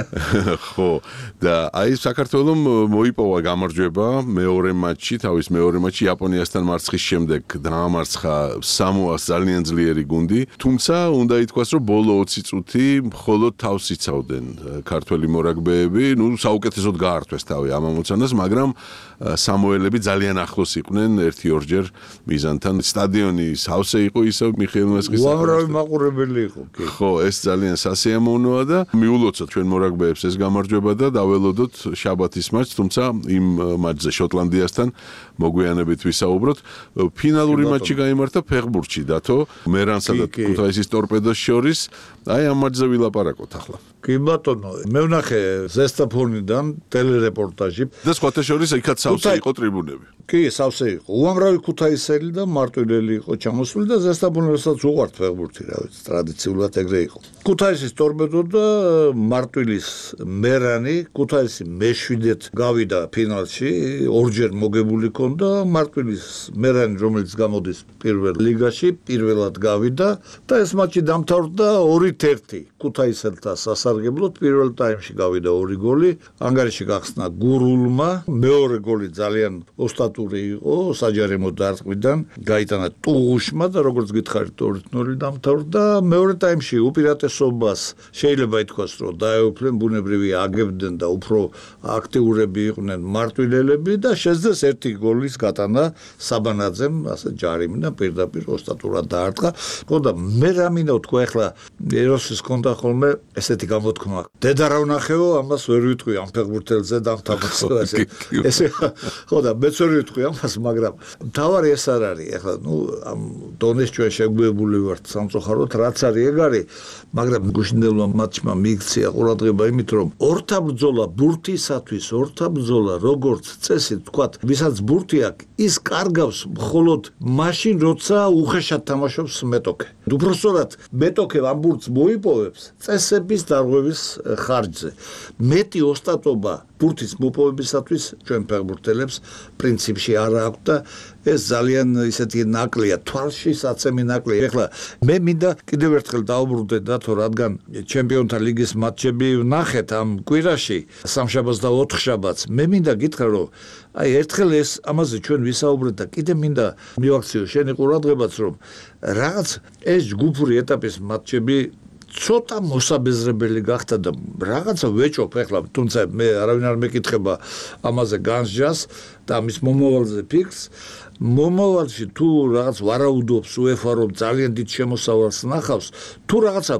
ხო, და აი საქართველოს მოიპოვა გამარჯვება მეორე მატჩი, თავის მეორე მატჩი იაპონიასთან მარცხის შემდეგ დაამარცხა სამოას ძალიან ძლიერი გუნდი, თუმცა უნდა ითქვას, რომ ბოლო 20 წუთი მხოლოდ თავს იცავდნენ ქართველი მორაგბეები, საუკეთესოდ გაართვეს თავი ამ ამოცანას, მაგრამ სამოელები ძალიან ახლოს იყვნენ 1-2 მიზანთან. სტადიონი სავსე იყო ისე მიხეილ მესხის. უამრავი მაყურებელი იყო, კი. ხო, ეს ძალიან სასიამოვნოა და მიულოცოთ ჩვენ მორაგბეებს ეს გამარჯვება და დაველოდოთ შაბათის მატჩს, თუმცა იმ მატჩზე შოტლანდიასთან მოგვიანებით ვისაუბროთ. ფინალური მატჩი გაიმართა ფეხბურთში, დათო, მერანსა და ქუთაისის ტორპედოს შორის. აი ამ მატჩზე ვილაპარაკოთ ახლა. კი ბატონო, მე ვნახე ზესტაფონიდან ტელერეპორტაჟი და სხვათა შორის იქაც სავსე იყო ტრიბუნები. კი, სავსე იყო. უამრავი ქუთაისელი და მარტვილელი იყო ჩამოსული და ზესტაფონებსაც უყვართ ფეხბურთი, რა ვიცი, ტრადიციულად ეგრე იყო. ქუთაისის ტორპედო და მარტვილის მერანი, ქუთაისი მე-7-ით გავიდა ფინალში, ორჯერ მოგებული ქონდა, მარტვილის მერანი, რომელიც გამოდის პირველ ლიგაში, პირველად გავიდა და ეს მატჩი დამთავრდა 2-1 ქუთაისელთა სასარგებლოდ. პირველ ტაიმში გავიდა 2 გოლი, ანგარიში გახსნა გურულმა, მეორე გოლი ძალიან ოსტატური იყო, საჯარიმო დარტყმიდან გაიტანა ტუღუშმა და როგორც გითხარით 2-0 დამთავრდა. მეორე ტაიმში უპირატესობას შეიძლება ითქვას, რომ დაეუფლნენ, ბუნებრივი აგებდნენ და უფრო აქტიურები იყვნენ მარტვილელები და შეძლეს 1 გოლის გატანა საბანაძემ, ასე ჯარიმი და პირდაპირ ოსტატურად დაარტყა. ხო და მე რა მინდა ვთქვა ახლა ეროსის კონდა ხოლმე ესეთი გამოთქმა. დედა რა ვნახეო, ამას ვერ ვიტყვი ამ ფეხბურთელზე დამთავრდა ესე. ხო და მეც ვერ ვიტყვი ამას, მაგრამ თავარი ეს არ არის. ახლა ამ დონეს ჩვენ შეგვიებული ვართ სამწუხაროდ, რაც არის ეგ არის, მაგრამ გუშინდელმა მატჩმა მიიქცია ყურადღება იმით, რომ ორთაბრძოლა ბურთისათვის, ორთაბრძოლა როგორც წესი თქვათ, ვისაც ბურთი აქვს, ის კარგავს მხოლოდ მაშინ, როცა უხეშად თამაშობს მეტოქე. უბრალოდ მეტოქე ამ ბურთს მოიპოვებს წესების დარღვევის ხარჯზე. მეტი ოსტატობა ბურთის მოპოვებისათვის ჩვენ ფეხბურთელებს პრინციპში არ აქვს და ეს ძალიან ისეთი ნაკლია, თვალში საცემი ნაკლია. ეხლა მე მინდა კიდევ ერთხელ დავუბრუნდე დათო, რადგან ჩემპიონთა ლიგის მატჩები ვნახეთ ამ კვირაში, სამშაბათს და ოთხშაბათს. მე მინდა გითხრა, რომ აი ერთხელ ეს ამაზე ჩვენ ვისაუბრეთ და კიდე მინდა მივაქციო შენი ყურადღებაც, რომ რაღაც ეს ჯგუფური ეტაპის მატჩები ცოტა მოსაბეზრებელი გახდა და რაღაცა ვეჭობ ახლა, თუმცა მე არავინ არ მეკითხება ამაზე განსჯას და ამის მომავალზე ფიქს. მომავალში თუ რაღაც ვარაუდობს UEFA, რომ ძალიან დიდ შემოსავალს ნახავს, თუ რაღაცა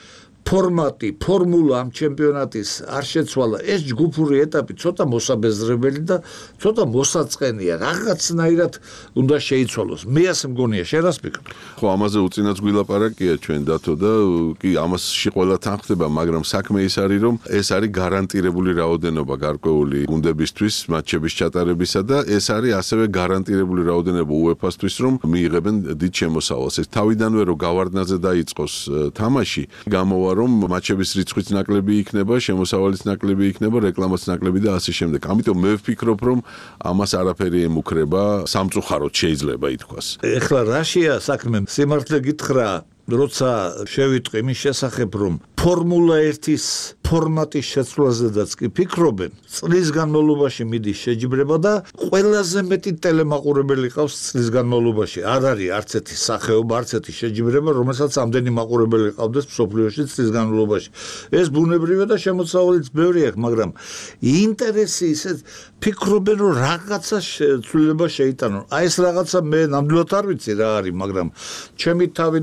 ფორმატი, ფორმულა ამ ჩემპიონატის არ შეცვალა, ეს ჯგუფური ეტაპი ცოტა მოსაბეზრებელი და ცოტა მოსაწყენია, რაღაცნაირად უნდა შეიცვალოს. მე ასე მგონია, შენ რას ფიქრობ? ხო, ამაზე უწინაც გვილაპარაკია ჩვენ დათო და კი ამასში ყველა თან ხდება, მაგრამ საქმე ის არის, რომ ეს არის გარანტირებული რაოდენობა გარკვეული გუნდებისთვის მატჩების ჩატარებისა და ეს არის ასევე გარანტირებული რაოდენობა UEFA-სთვის, რომ მიიღებენ დიდ შემოსავალს. ეს თავიდანვე რომ გავარდნაზე დაიწყოს თამაში, გამოვა რომ მატჩების რიცხვიც ნაკლები იქნება, შემოსავალიც ნაკლები იქნება, რეკლამაც ნაკლები და ასე შემდეგ. ამიტომ მე ვფიქრობ, რომ ამას არაფერი ემუქრება, სამწუხაროდ შეიძლება ითქვას. ეხლა რაშია საქმე? სიმართლე გითხრა, როცა შევიტყვი იმის შესახებ, რომ ფორმულა 1-ის ფორმატის შეცვლაზედაც კი ფიქრობენ, წლის განმავლობაში მიდის შეჯიბრება და ყველაზე მეტი ტელემაყურებელი ყავს წლის განმავლობაში. არ არის არც ერთი სახეობა, არც ერთი შეჯიბრება, რომელსაც ამდენი მაყურებელი ყავდეს მსოფლიოში წლის განმავლობაში. ეს ბუნებრივია და შემოსავალიც ბევრი აქვს, მაგრამ ინტერესი ისე ფიქრობენ, რომ რაღაცა ცვლილება შეიტანონ. აი ეს რაღაცა მე ნამდვილად არ ვიცი რა არის, მაგრამ ჩემი თავიდან გამომდინარე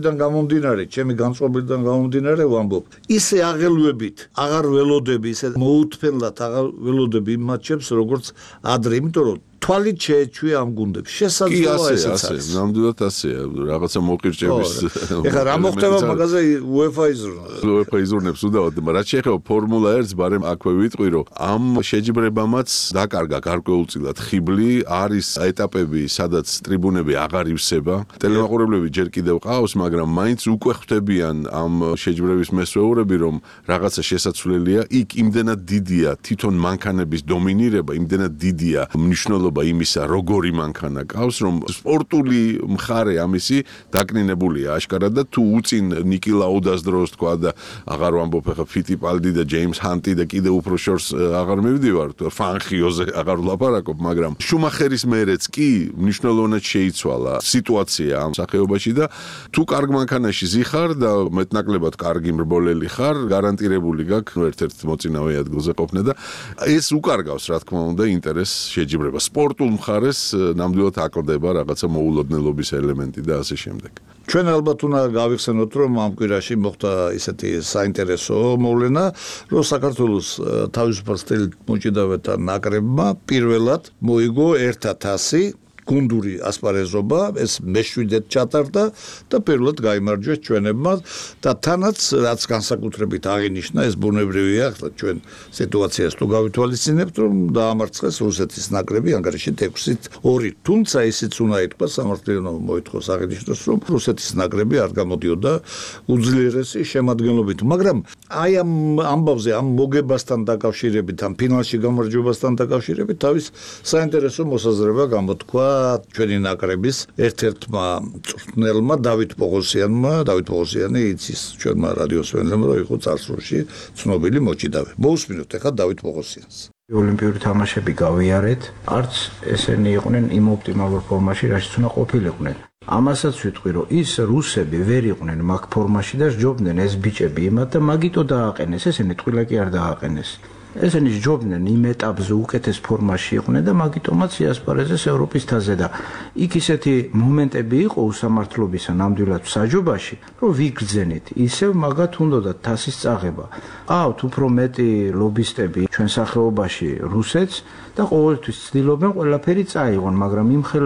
გამომდინარე, ჩემი განწყობილიდან გამომდინარე ვამბობ. ისე აღელვებით, აღარ ველოდები, ისე მოუთფენლად აღარ ველოდები იმ მატჩებს, როგორც ადრე, იმიტომ რომ თვალით შეეჩვია ამ გუნდებს. შესაძლოა ესეც არის. ნამდვილად ასეა, რაღაცა მოყირჭების. ეხლა რა მოხდება მაგაზე UEFA იზრუნებს. UEFA იზრუნებს უდავად, რაც შეეხება ფორმულა 1-ს, ბარემ აქვე ვიტყვი, რომ ამ შეჯიბრებამაც დაკარგა გარკვეულწილად ხიბლი, არის ეტაპები, სადაც ტრიბუნები აღარ ივსება. ტელემაყურებლები ჯერ კიდევ ყავს, მაგრამ მაინც უკვე ხვდებიან ამ შეჯიბრების მესვეურები, რომ რაღაცა შესაძლებელია. იქ იმდენად დიდია თვითონ მანქანების დომინირება, იმდენად დიდია მნიშვნელობა იმისა, როგორი მანქანა ყავს, რომ სპორტული მხარე ამისი დაკნინებულია აშკარად და თუ უწინ ნიკი ლაუდას დროს თქვა და აღარ ვამბობ ახლა ფიტიპალდი და ჯეიმს ჰანტი და კიდე უფრო შორს აღარ მივდივარ, ფანხიოზე აღარ ვლაპარაკობ, მაგრამ შუმახერის მერეც კი მნიშვნელოვნად შეიცვალა სიტუაცია ამ სახეობაში და თუ კარგ მანქანაში ზიხარ და მეტნაკლებად კარგი მრბოლელი ხარ, გარანტირებული გაქვს ერთ-ერთ მოწინავე ადგილზე ყოფნა და ეს უკარგავს, რა თქმა უნდა, ინტერესს შეჯიბრებას. სპორტულ მხარეს ნამდვილად აკლდება რაღაცა მოულოდნელობის ელემენტი და ასე შემდეგ. ჩვენ ალბათ უნდა გავიხსენოთ, რომ ამ კვირაში მოხდა ისეთი საინტერესო მოვლენა, რომ საქართველოს თავისუფალ სტილით მოჭიდავეთა ნაკრებმა პირველად მოიგო 1-1000 გუნდური ასპარეზობა, ეს მე-7-ად ჩატარდა და პირველად გაიმარჯვეს ჩვენებმა და თანაც რაც განსაკუთრებით აღინიშნა, ეს ბუნებრივია, ახლა ჩვენ სიტუაციას თუ გავითვალისწინებთ, რომ დაამარცხეს რუსეთის ნაკრები ანგარიშით 6-2, თუმცა ისიც უნდა ითქვას, სამართლიანო მოითხოვს აღინიშნოს, რომ რუსეთის ნაკრები არ გამოდიოდა უძლიერესი შემადგენლობით, მაგრამ აი ამ ამბავზე, ამ მოგებასთან დაკავშირებით, ამ ფინალში გამარჯვებასთან დაკავშირებით თავის საინტერესო მოსაზრება გამოთქვა ჩვენი ნაკრების ერთ-ერთმა მწვრთნელმა დავით პოღოსიანი იცის ჩვენმა რადიოსმენელებმა, რომ იყო წარსულში ცნობილი მოჭიდავე. მოусმინოთ ახლა დავით პოღოსიანს. ოლიმპიური თამაშები გავიარეთ, არც ესენი იყვნენ იმ ოპტიმალურ ფორმაში, რაშიც უნდა ყოფილიყვნენ. ამასაც ვიტყვი, რომ ის რუსები ვერ იყვნენ მაგ ფორმაში და სჯობდნენ ეს ბიჭები იმათ და მაგიტო დააყენეს, ესენი ტყილა კი არ დააყენეს. ესენი სჯობდნენ იმ ეტაპზე უკეთეს ფორმაში იყვნენ და მაგიტომაც იასპარეზეს ევროპის თაზე და იქ ისეთი მომენტები იყო უსამართლობისა ნამდვილად საჯობაში, რომ ვიგრძენით, ისევ მაგათ უნდათ თასის წაღება. ყავთ უფრო მეტი ლობისტები ჩვენ სახეობაში რუსეთს და ყოველთვის ცდილობენ ყველაფერი წაიღონ, მაგრამ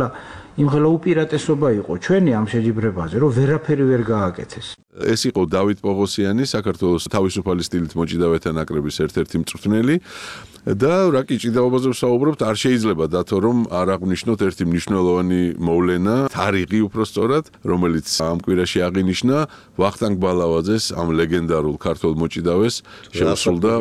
იმხელა უპირატესობა იყო ჩვენი ამ შეჯიბრებაზე, რომ ვერაფერი ვერ გააკეთეს. ეს იყო დავით პოღოსიანი, საქართველოს თავისუფალი სტილით მოჭიდავეთა ნაკრების ერთ-ერთი მწვრთნელი და რა კი ჭიდაობაზე ვსაუბრობთ, არ შეიძლება დათო რომ არ აღვნიშნოთ ერთი მნიშვნელოვანი მოვლენა, თარიღი უფრო სწორად, რომელიც ამ კვირაში აღინიშნა ვახტანგ ბალავაძეს, ამ ლეგენდარულ ქართველ მოჭიდავეს შეუსრულდა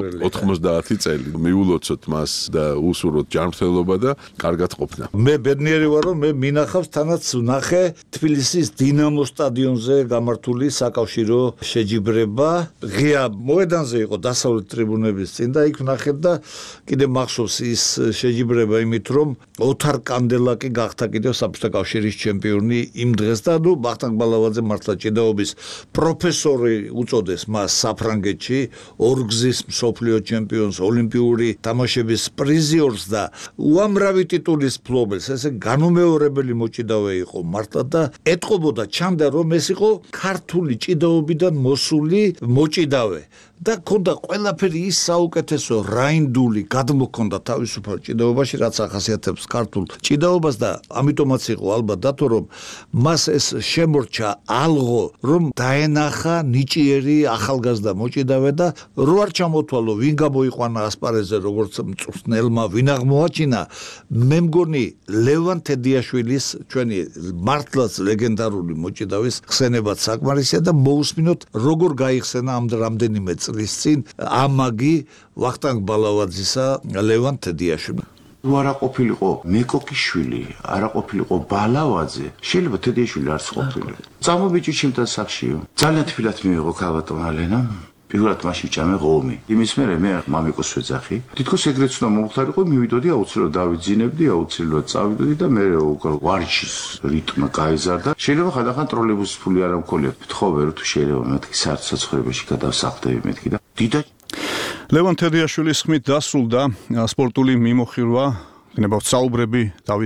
90 წელი. მიულოცოთ მას და უსურვოთ ჯანმრთელობა და კარგად ყოფნა. მე ბედნიერი ვარ, რომ მე მინახავს თანაც ვნახე თბილისის დინამო სტადიონზე გამართული საკავშირო შეჯიბრება. ღია მოედანზე იყო დასავლეთ ტრიბუნების წინ და იქ ვნახეთ და კიდე მახსოვს ის შეჯიბრება იმით, რომ ოთარ კანდელაკი გახდა კიდევ საბჭოთა კავშირის ჩემპიონი იმ დღეს და ნუ ვახტანგ ბალავაძე მართლა ჭიდაობის პროფესორი უწოდეს მას საფრანგეთში, ორგზის მსოფლიო ჩემპიონს, ოლიმპიური თამაშების პრიზიორს და უამრავი ტიტულის მფლობელს, ესე განუმეორებელი მოჭიდავე იყო მართლა და ეტყობოდა ჩანდა რომ ეს იყო ქართული ჭიდაობიდან მოსული მოჭიდავე. და ქონდა ყველაფერი ის საუკეთესო რაინდული გადმოქონდა თავისუფალ ჭიდაობაში, რაც ახასიათებს ქართულ ჭიდაობას და ამიტომაც იყო ალბათ დათო რომ მას ეს შემორჩა ალღო, რომ დაენახა ნიჭიერი ახალგაზრდა მოჭიდავე და რო არ ჩამოთვალო ვინ გამოიყვანა ასპარეზზე როგორც მწვრთნელმა, ვინ აღმოაჩინა, მე მგონი ლევან თედიაშვილის ჩვენი მართლაც ლეგენდარული მოჭიდავის ხსენებაც საკმარისია და მოусმინოთ როგორ გაიხსენა ამ რამდენიმე წლის წინ ამაგი ვახტანგ ბალავაძისა ლევან თედიაშვილი. თუ არა ყოფილიყო მეკოკიშვილი, არა ყოფილიყო ბალავაძე, შეიძლება თედიაშვილი არც ყოფილიყო. წამობიჭი ჩემთან სახშიო. ძალიან თბილად მიიღო ქალბატონ ალენამ. პირველად მაშინ ჩამეღო ომი. იმის მერე მე მამიკოს ვეძახი. თითქოს ეგრეც უნდა მომხდარიყო, მივიდოდი აუცილებლად დავიძინებდი, აუცილებლად წავიდოდი და მე ვარჯიშის რიტმი გაიზარდა. შეიძლება ხანდახან ტროლეიბუსის ფული არ მქონია. ვთხოვე რომ თუ შეიძლება მეთქი საცხოვრებაში გადავსახლდები მეთქი და დიდად ლევან თედიაშვილის ხმით დასრულდა სპორტული მიმოხილვა, გნებავთ საუბრები დავით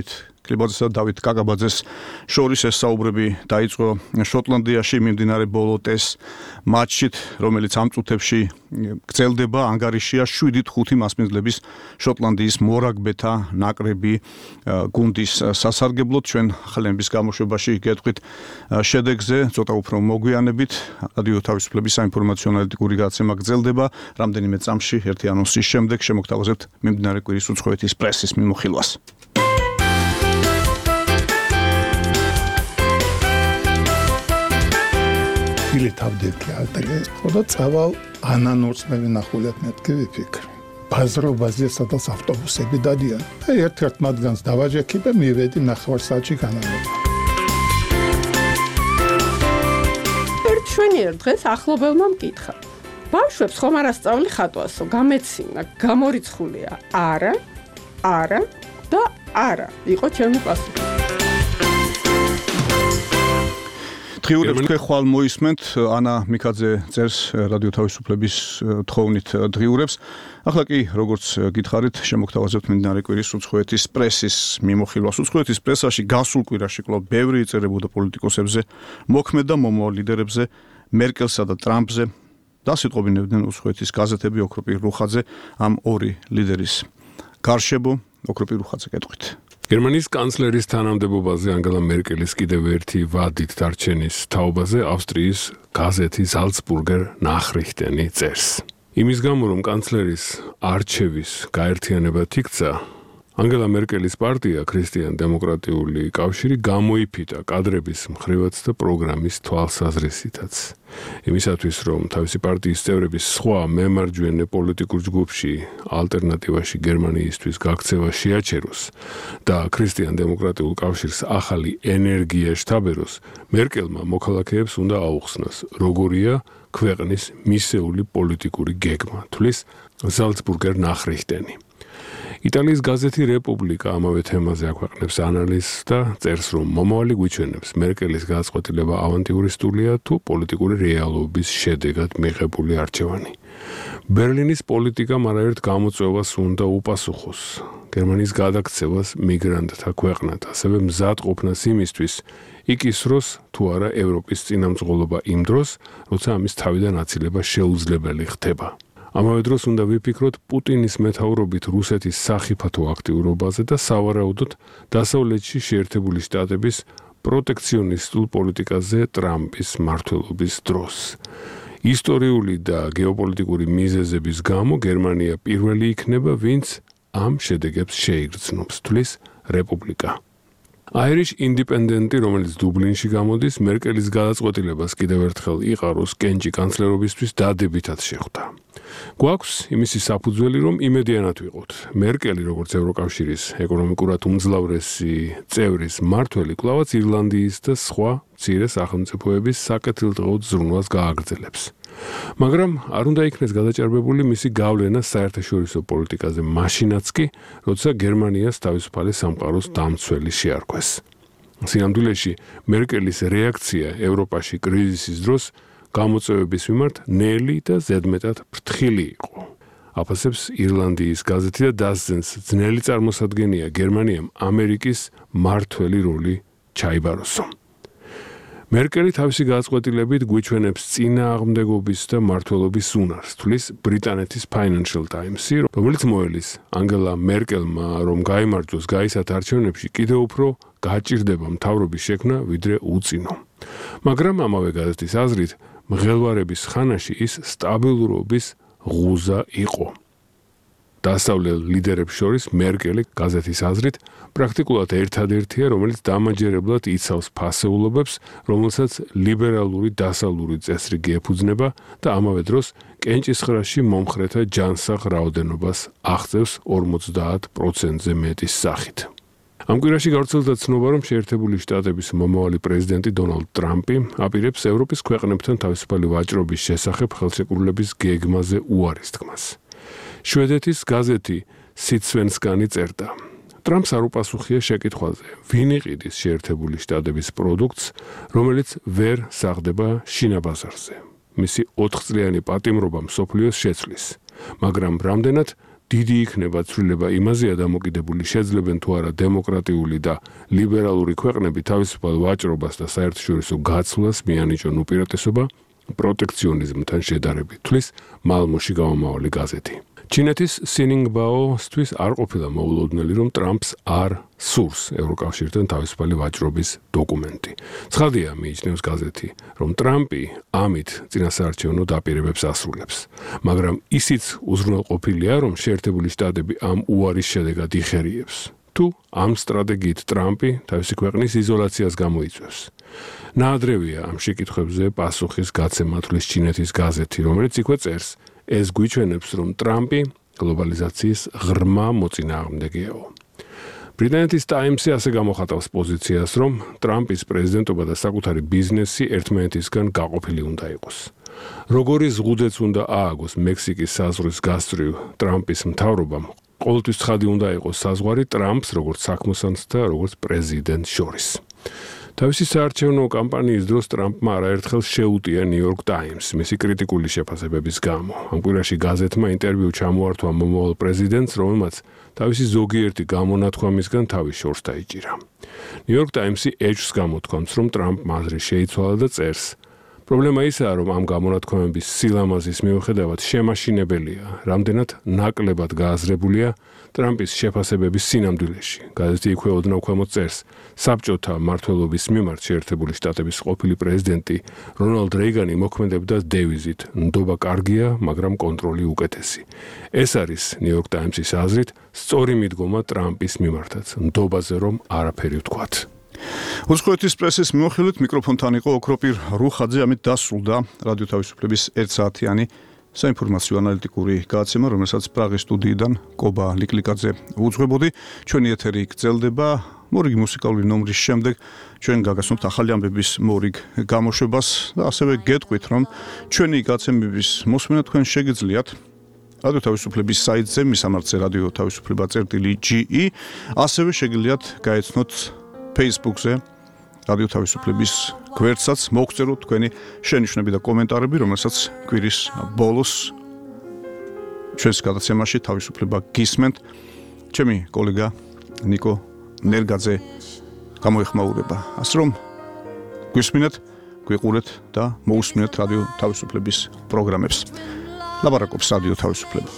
კლებაძესა და დავით კაკაბაძეს შორის ეს საუბრები დაიწყო შოტლანდიაში მიმდინარე ბოლო ტესტ მატჩით, რომელიც ამ წუთებში გრძელდება. ანგარიშია 7-5 მასპინძლების შოტლანდიის მორაგბეთა ნაკრები გუნდის სასარგებლოდ. ჩვენ ხელენების გამოშვებაში გეტყვით შედეგზე, ცოტა უფრო მოგვიანებით. რადიო თავისუფლების საინფორმაციო ანალიტიკური გადაცემა გრძელდება. რამდენიმე წამში ერთი ანონსის შემდეგ შემოგთავაზებთ მიმდინარე კვირის უცხოეთის პრესის მიმოხილვას. თავდექი ადრე ხოდა წავალ ანანურს მე ვინახულეთ მეთქი ვიფიქრე ბაზრობაზე სადაც ავტობუსები დადიან და ერთ-ერთ მათგანს დავაჯექი და მივედი ნახევარსაათში განამება ერთ შვენიერ დღეს ახლობელმა მკითხა ბავშვებს ხომ არ ასწავლი ხატვასო გამეცინა გამორიცხულია არა და არა იყო ჩემი პასუხი დღიურებს თქვენ ხვალ მოისმენთ ანა მიქაძე წერს რადიო თავისუფლების თხოვნით დღიურებს. ახლა კი როგორც გითხარით შემოგთავაზებთ მიმდინარე კვირის უცხოეთის პრესის მიმოხილვას. უცხოეთის პრესაში გასულ კვირაში კვლავ ბევრი იწერებოდა პოლიტიკოსებზე, მოქმედ და მომავალ ლიდერებზე, მერკელსა და ტრამპზე. დასიტყვინებდნენ უცხოეთის გაზეთები ოქროპირ რუხაძე ამ ორი ლიდერის გარშემო. ოქროპირ რუხაძე გეტყვით. გერმანიის კანცლერის თანამდებობაზე ანგელა მერკელის კიდევ ერთი ვადით დარჩენის თაობაზე ავსტრიის გაზეთი ზალცბურგერ ნახრიხტენი წერს. იმის გამო, რომ კანცლერის არჩევის გაერთიანება იქცა, ანგელა მერკელის პარტია ქრისტიან-დემოკრატიული კავშირი გამოიფიტა კადრების მხრივაც და პროგრამის თვალსაზრისითაც. იმისათვის, რომ თავისი პარტიის წევრების სხვა მემარჯვენე პოლიტიკურ ჯგუფში ალტერნატივაში გერმანიისთვის გაქცევა შეაჩეროს და ქრისტიან-დემოკრატიულ კავშირს ახალი ენერგია შთაბეროს, მერკელმა მოქალაქეებს უნდა აუხსნას, როგორია ქვეყნის მისეული პოლიტიკური გეგმა, თვლის ზალცბურგერ ნახრიხტენი. იტალიის გაზეთი რეპუბლიკა ამავე თემაზე აქვეყნებს ანალიზს და წერს, რომ მომავალი გვიჩვენებს მერკელის გადაწყვეტილება ავანტიურისტულია თუ პოლიტიკური რეალობის შედეგად მიღებული არჩევანი. ბერლინის პოლიტიკამ არაერთ გამოწვევას უნდა უპასუხოს. გერმანიის გადაქცევას მიგრანტთა ქვეყნად, ასევე მზადყოფნას იმისთვის, იკისროს თუ არა ევროპის წინამძღოლობა იმ დროს, როცა ამის თავიდან აცილება შეუძლებელი ხდება. ამავე დროს უნდა ვიფიქროთ პუტინის მეთაურობით რუსეთის სახიფათო აქტიურობაზე და სავარაუდოდ დასავლეთში შეერთებული შტატების პროტექციონისტულ პოლიტიკაზე ტრამპის მმართველობის დროს. ისტორიული და გეოპოლიტიკური მიზეზების გამო გერმანია პირველი იქნება, ვინც ამ შედეგებს შეიგრძნობს, თვლის რეპუბლიკა. აირიშ ინდიპენდენტი, რომელიც დუბლინში გამოდის, მერკელის გადაწყვეტილებას კიდევ ერთხელ იყაროს კენჭი კანცლერობისთვის დადებითად შეხვდა. გვაქვს იმისი საფუძველი, რომ იმედიანად ვიყოთ. მერკელი, როგორც ევროკავშირის ეკონომიკურად უმძლავრესი წევრის მმართველი, კვლავაც ირლანდიის და სხვა მცირე სახელმწიფოების საკეთილდღეოდ ზრუნვას გააგრძელებს. მაგრამ არ უნდა იქნეს გადაჭარბებული მისი გავლენა საერთაშორისო პოლიტიკაზე მაშინაც კი, როცა გერმანიას თავისუფალი სამყაროს დამცველი შეარქვეს. სინამდვილეში მერკელის რეაქცია ევროპაში კრიზისის დროს გამოწვევების მიმართ ნელი და ზედმეტად ფრთხილი იყო. აფასებს ირლანდიის გაზეთი და დასძენს ძნელი წარმოსადგენია გერმანიამ ამერიკის მმართველი როლი ჩაიბაროსო. მერკელი თავისი გადაწყვეტილებით გვიჩვენებს წინააღმდეგობის და მმართველობის უნარს, თვლის ბრიტანეთის Financial Times-ი, რომელიც მოელის ანგელა მერკელმა, რომ გაიმარჯვოს გაისათ არჩევნებში, კიდევ უფრო გაჭირდება მთავრობის შექმნა, ვიდრე უწინო. მაგრამ ამავე გაზეთის აზრით, მღელვარების ხანაში ის სტაბილურობის ღუზა იყო. დასავლელ ლიდერებს შორის მერკელი გაზეთის აზრით პრაქტიკულად ერთადერთია, რომელიც დამაჯერებლად იცავს ფასეულობებს, რომელსაც ლიბერალური დასავლური წესრიგი ეფუძნება და ამავე დროს კენჭისყრაში მომხრეთა ჯანსაღ რაოდენობას აღწევს 50%-ზე მეტის სახით. ამ კვირაში გავრცელდა ცნობა, რომ შეერთებული შტატების მომავალი პრეზიდენტი დონალდ ტრამპი აპირებს ევროპის ქვეყნებთან თავისუფალი ვაჭრობის შესახებ ხელშეკრულების გეგმაზე უარის თქმას. შვედეთის გაზეთი სიცვენსკანი წერდა: ტრამპს არ უპასუხია შეკითხვაზე, ვინ იყიდის შეერთებული შტატების პროდუქტს, რომელიც ვერ საღდება შინაბაზარზე. მისი 4 წლიანი პატიმრობა მსოფლიოს შეცვლის, მაგრამ რამდენად დიდი იქნება ცვლილება იმაზეა დამოკიდებული, შეძლებენ თუ არა დემოკრატიული და ლიბერალური ქვეყნები თავისუფალ ვაჭრობას და საერთაშორისო გაცვლას მიანიჭონ უპირატესობა პროტექციონიზმთან შედარებით, თვლის მალმოში გამომავალი გაზეთი. ჩინეთის სინინგბაოსთვის არ ყოფილა მოულოდნელი, რომ ტრამპს არ სურს ევროკავშირთან თავისუფალი ვაჭრობის დოკუმენტი. ცხადია, მიიჩნევს გაზეთი, რომ ტრამპი ამით წინასაარჩევნო დაპირებებს ასრულებს, მაგრამ ისიც უზრუნველყოფილია, რომ შეერთებული შტატები ამ უარის შედეგად იხერიებს. თუ ამ სტრატეგიით ტრამპი თავისი ქვეყნის იზოლაციას გამოიწვევს. ნაადრევია ამ შეკითხვებზე პასუხის გაცემა თვლის ჩინეთის გაზეთი, რომელიც იქვე წერს, ეს გვიჩვენებს, რომ ტრამპი გლობალიზაციის ღრმა მოწინააღმდეგეაო. ბრიტანეთის ტაიმსი ასე გამოხატავს პოზიციას, რომ ტრამპის პრეზიდენტობა და საკუთარი ბიზნესი ერთმანეთისგან გაყოფილი უნდა იყოს. როგორი ზღუდეც უნდა ააგოს მექსიკის საზღვრის გასწვრივ ტრამპის მთავრობამ, ყოველთვის ცხადი უნდა იყოს საზღვარი ტრამპს როგორც საქმოსანს და როგორც პრეზიდენტს შორის. თავისი საარჩევნო კამპანიის დროს ტრამპმა არაერთხელ შეუტია New York Times მისი კრიტიკული შეფასებების გამო. ამ კვირაში გაზეთმა ინტერვიუ ჩამოართვა მომავალ პრეზიდენტს, რომელმაც თავისი ზოგიერთი გამონათქვამისგან თავის შორს დაიჭირა. New York Times-ი ეჭვს გამოთქვამს, რომ ტრამპმა აზრი შეიცვალა და წერს: პრობლემა ისაა, რომ ამ გამონათქვამების სილამაზის მიუხედავად შემაშინებელია, რამდენად ნაკლებად გააზრებულია ტრამპის შეფასებების სინამდვილეში. გაზეთი იქვე ოდნავ ქვემოთ წერს: საბჭოთა მმართველობის მიმართ შეერთებული შტატების ყოფილი პრეზიდენტი რონალდ რეიგანი მოქმედებდა დევიზით: ნდობა კარგია, მაგრამ კონტროლი უკეთესი. ეს არის New York Times-ის აზრით სწორი მიდგომა ტრამპის მიმართაც, ნდობაზე რომ არაფერი ვთქვათ. უცხოეთის პრესის მიმოხილვით მიკროფონთან იყო ოქროპირ რუხაძე, ამით დასრულდა რადიო თავისუფლების 1 საათიანი საინფორმაციო ანალიტიკური გადაცემა, რომელსაც პრაღის სტუდიიდან კობა ლიკლიკაძე უძღვებოდი. ჩვენი ეთერი გრძელდება. მორიგი მუსიკალური ნომრის შემდეგ ჩვენ გაგაცნობთ ახალი ამბების მორიგ გამოშვებას და ასევე გეტყვით, რომ ჩვენი გაცემების მოსმენა თქვენ შეგიძლიათ რადიო თავისუფლების საიტზე, მისამართზე რადიო თავისუფლება.ge, ასევე შეგიძლიათ გაეცნოთ Facebook-ზე რადიო თავისუფლების გვერდსაც, მოგწეროთ თქვენი შენიშვნები და კომენტარები, რომელსაც კვირის ბოლოს ჩვენს გადაცემაში თავისუფლება გისმენთ. ჩემი კოლეგა ნიკო ნერგაძე გამოეხმაურება. ასე რომ გვისმინეთ, გვიყურეთ და მოусმინეთ რადიო თავისუფლების პროგრამებს. ლაპარაკობს რადიო თავისუფლება.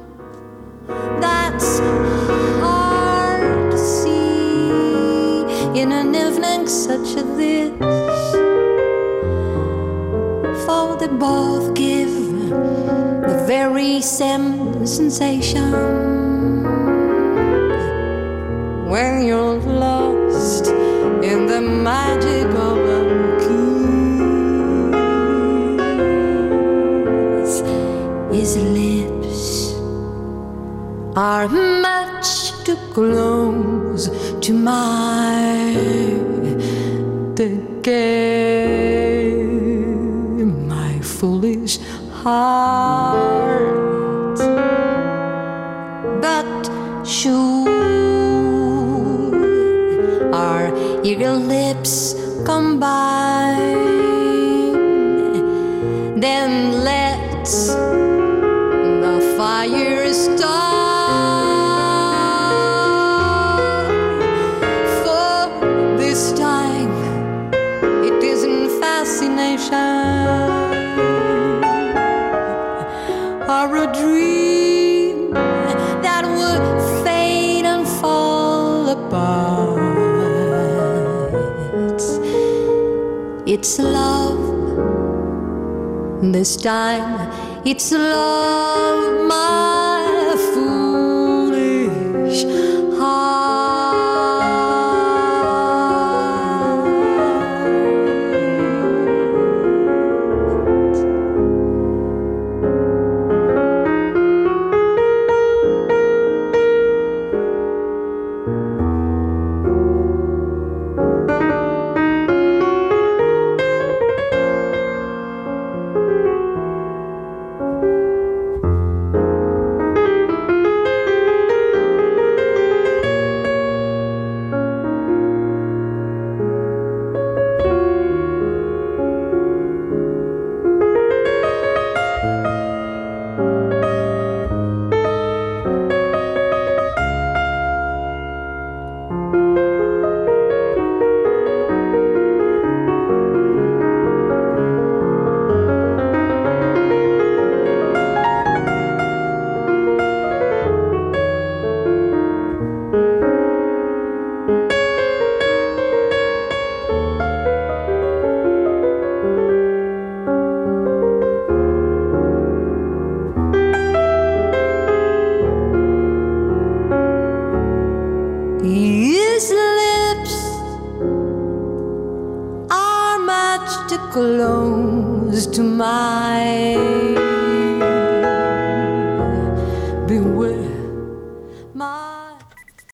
In an evening such as this, for they both give the very same sensation. When you're lost in the magic of a kiss, his lips are much too close to mine to get my foolish heart, but sure our eager lips combine, then let's the fire start. Or a dream that would fade and fall apart. It's love this time, it's love, my foolish heart. His lips are much too close to mine.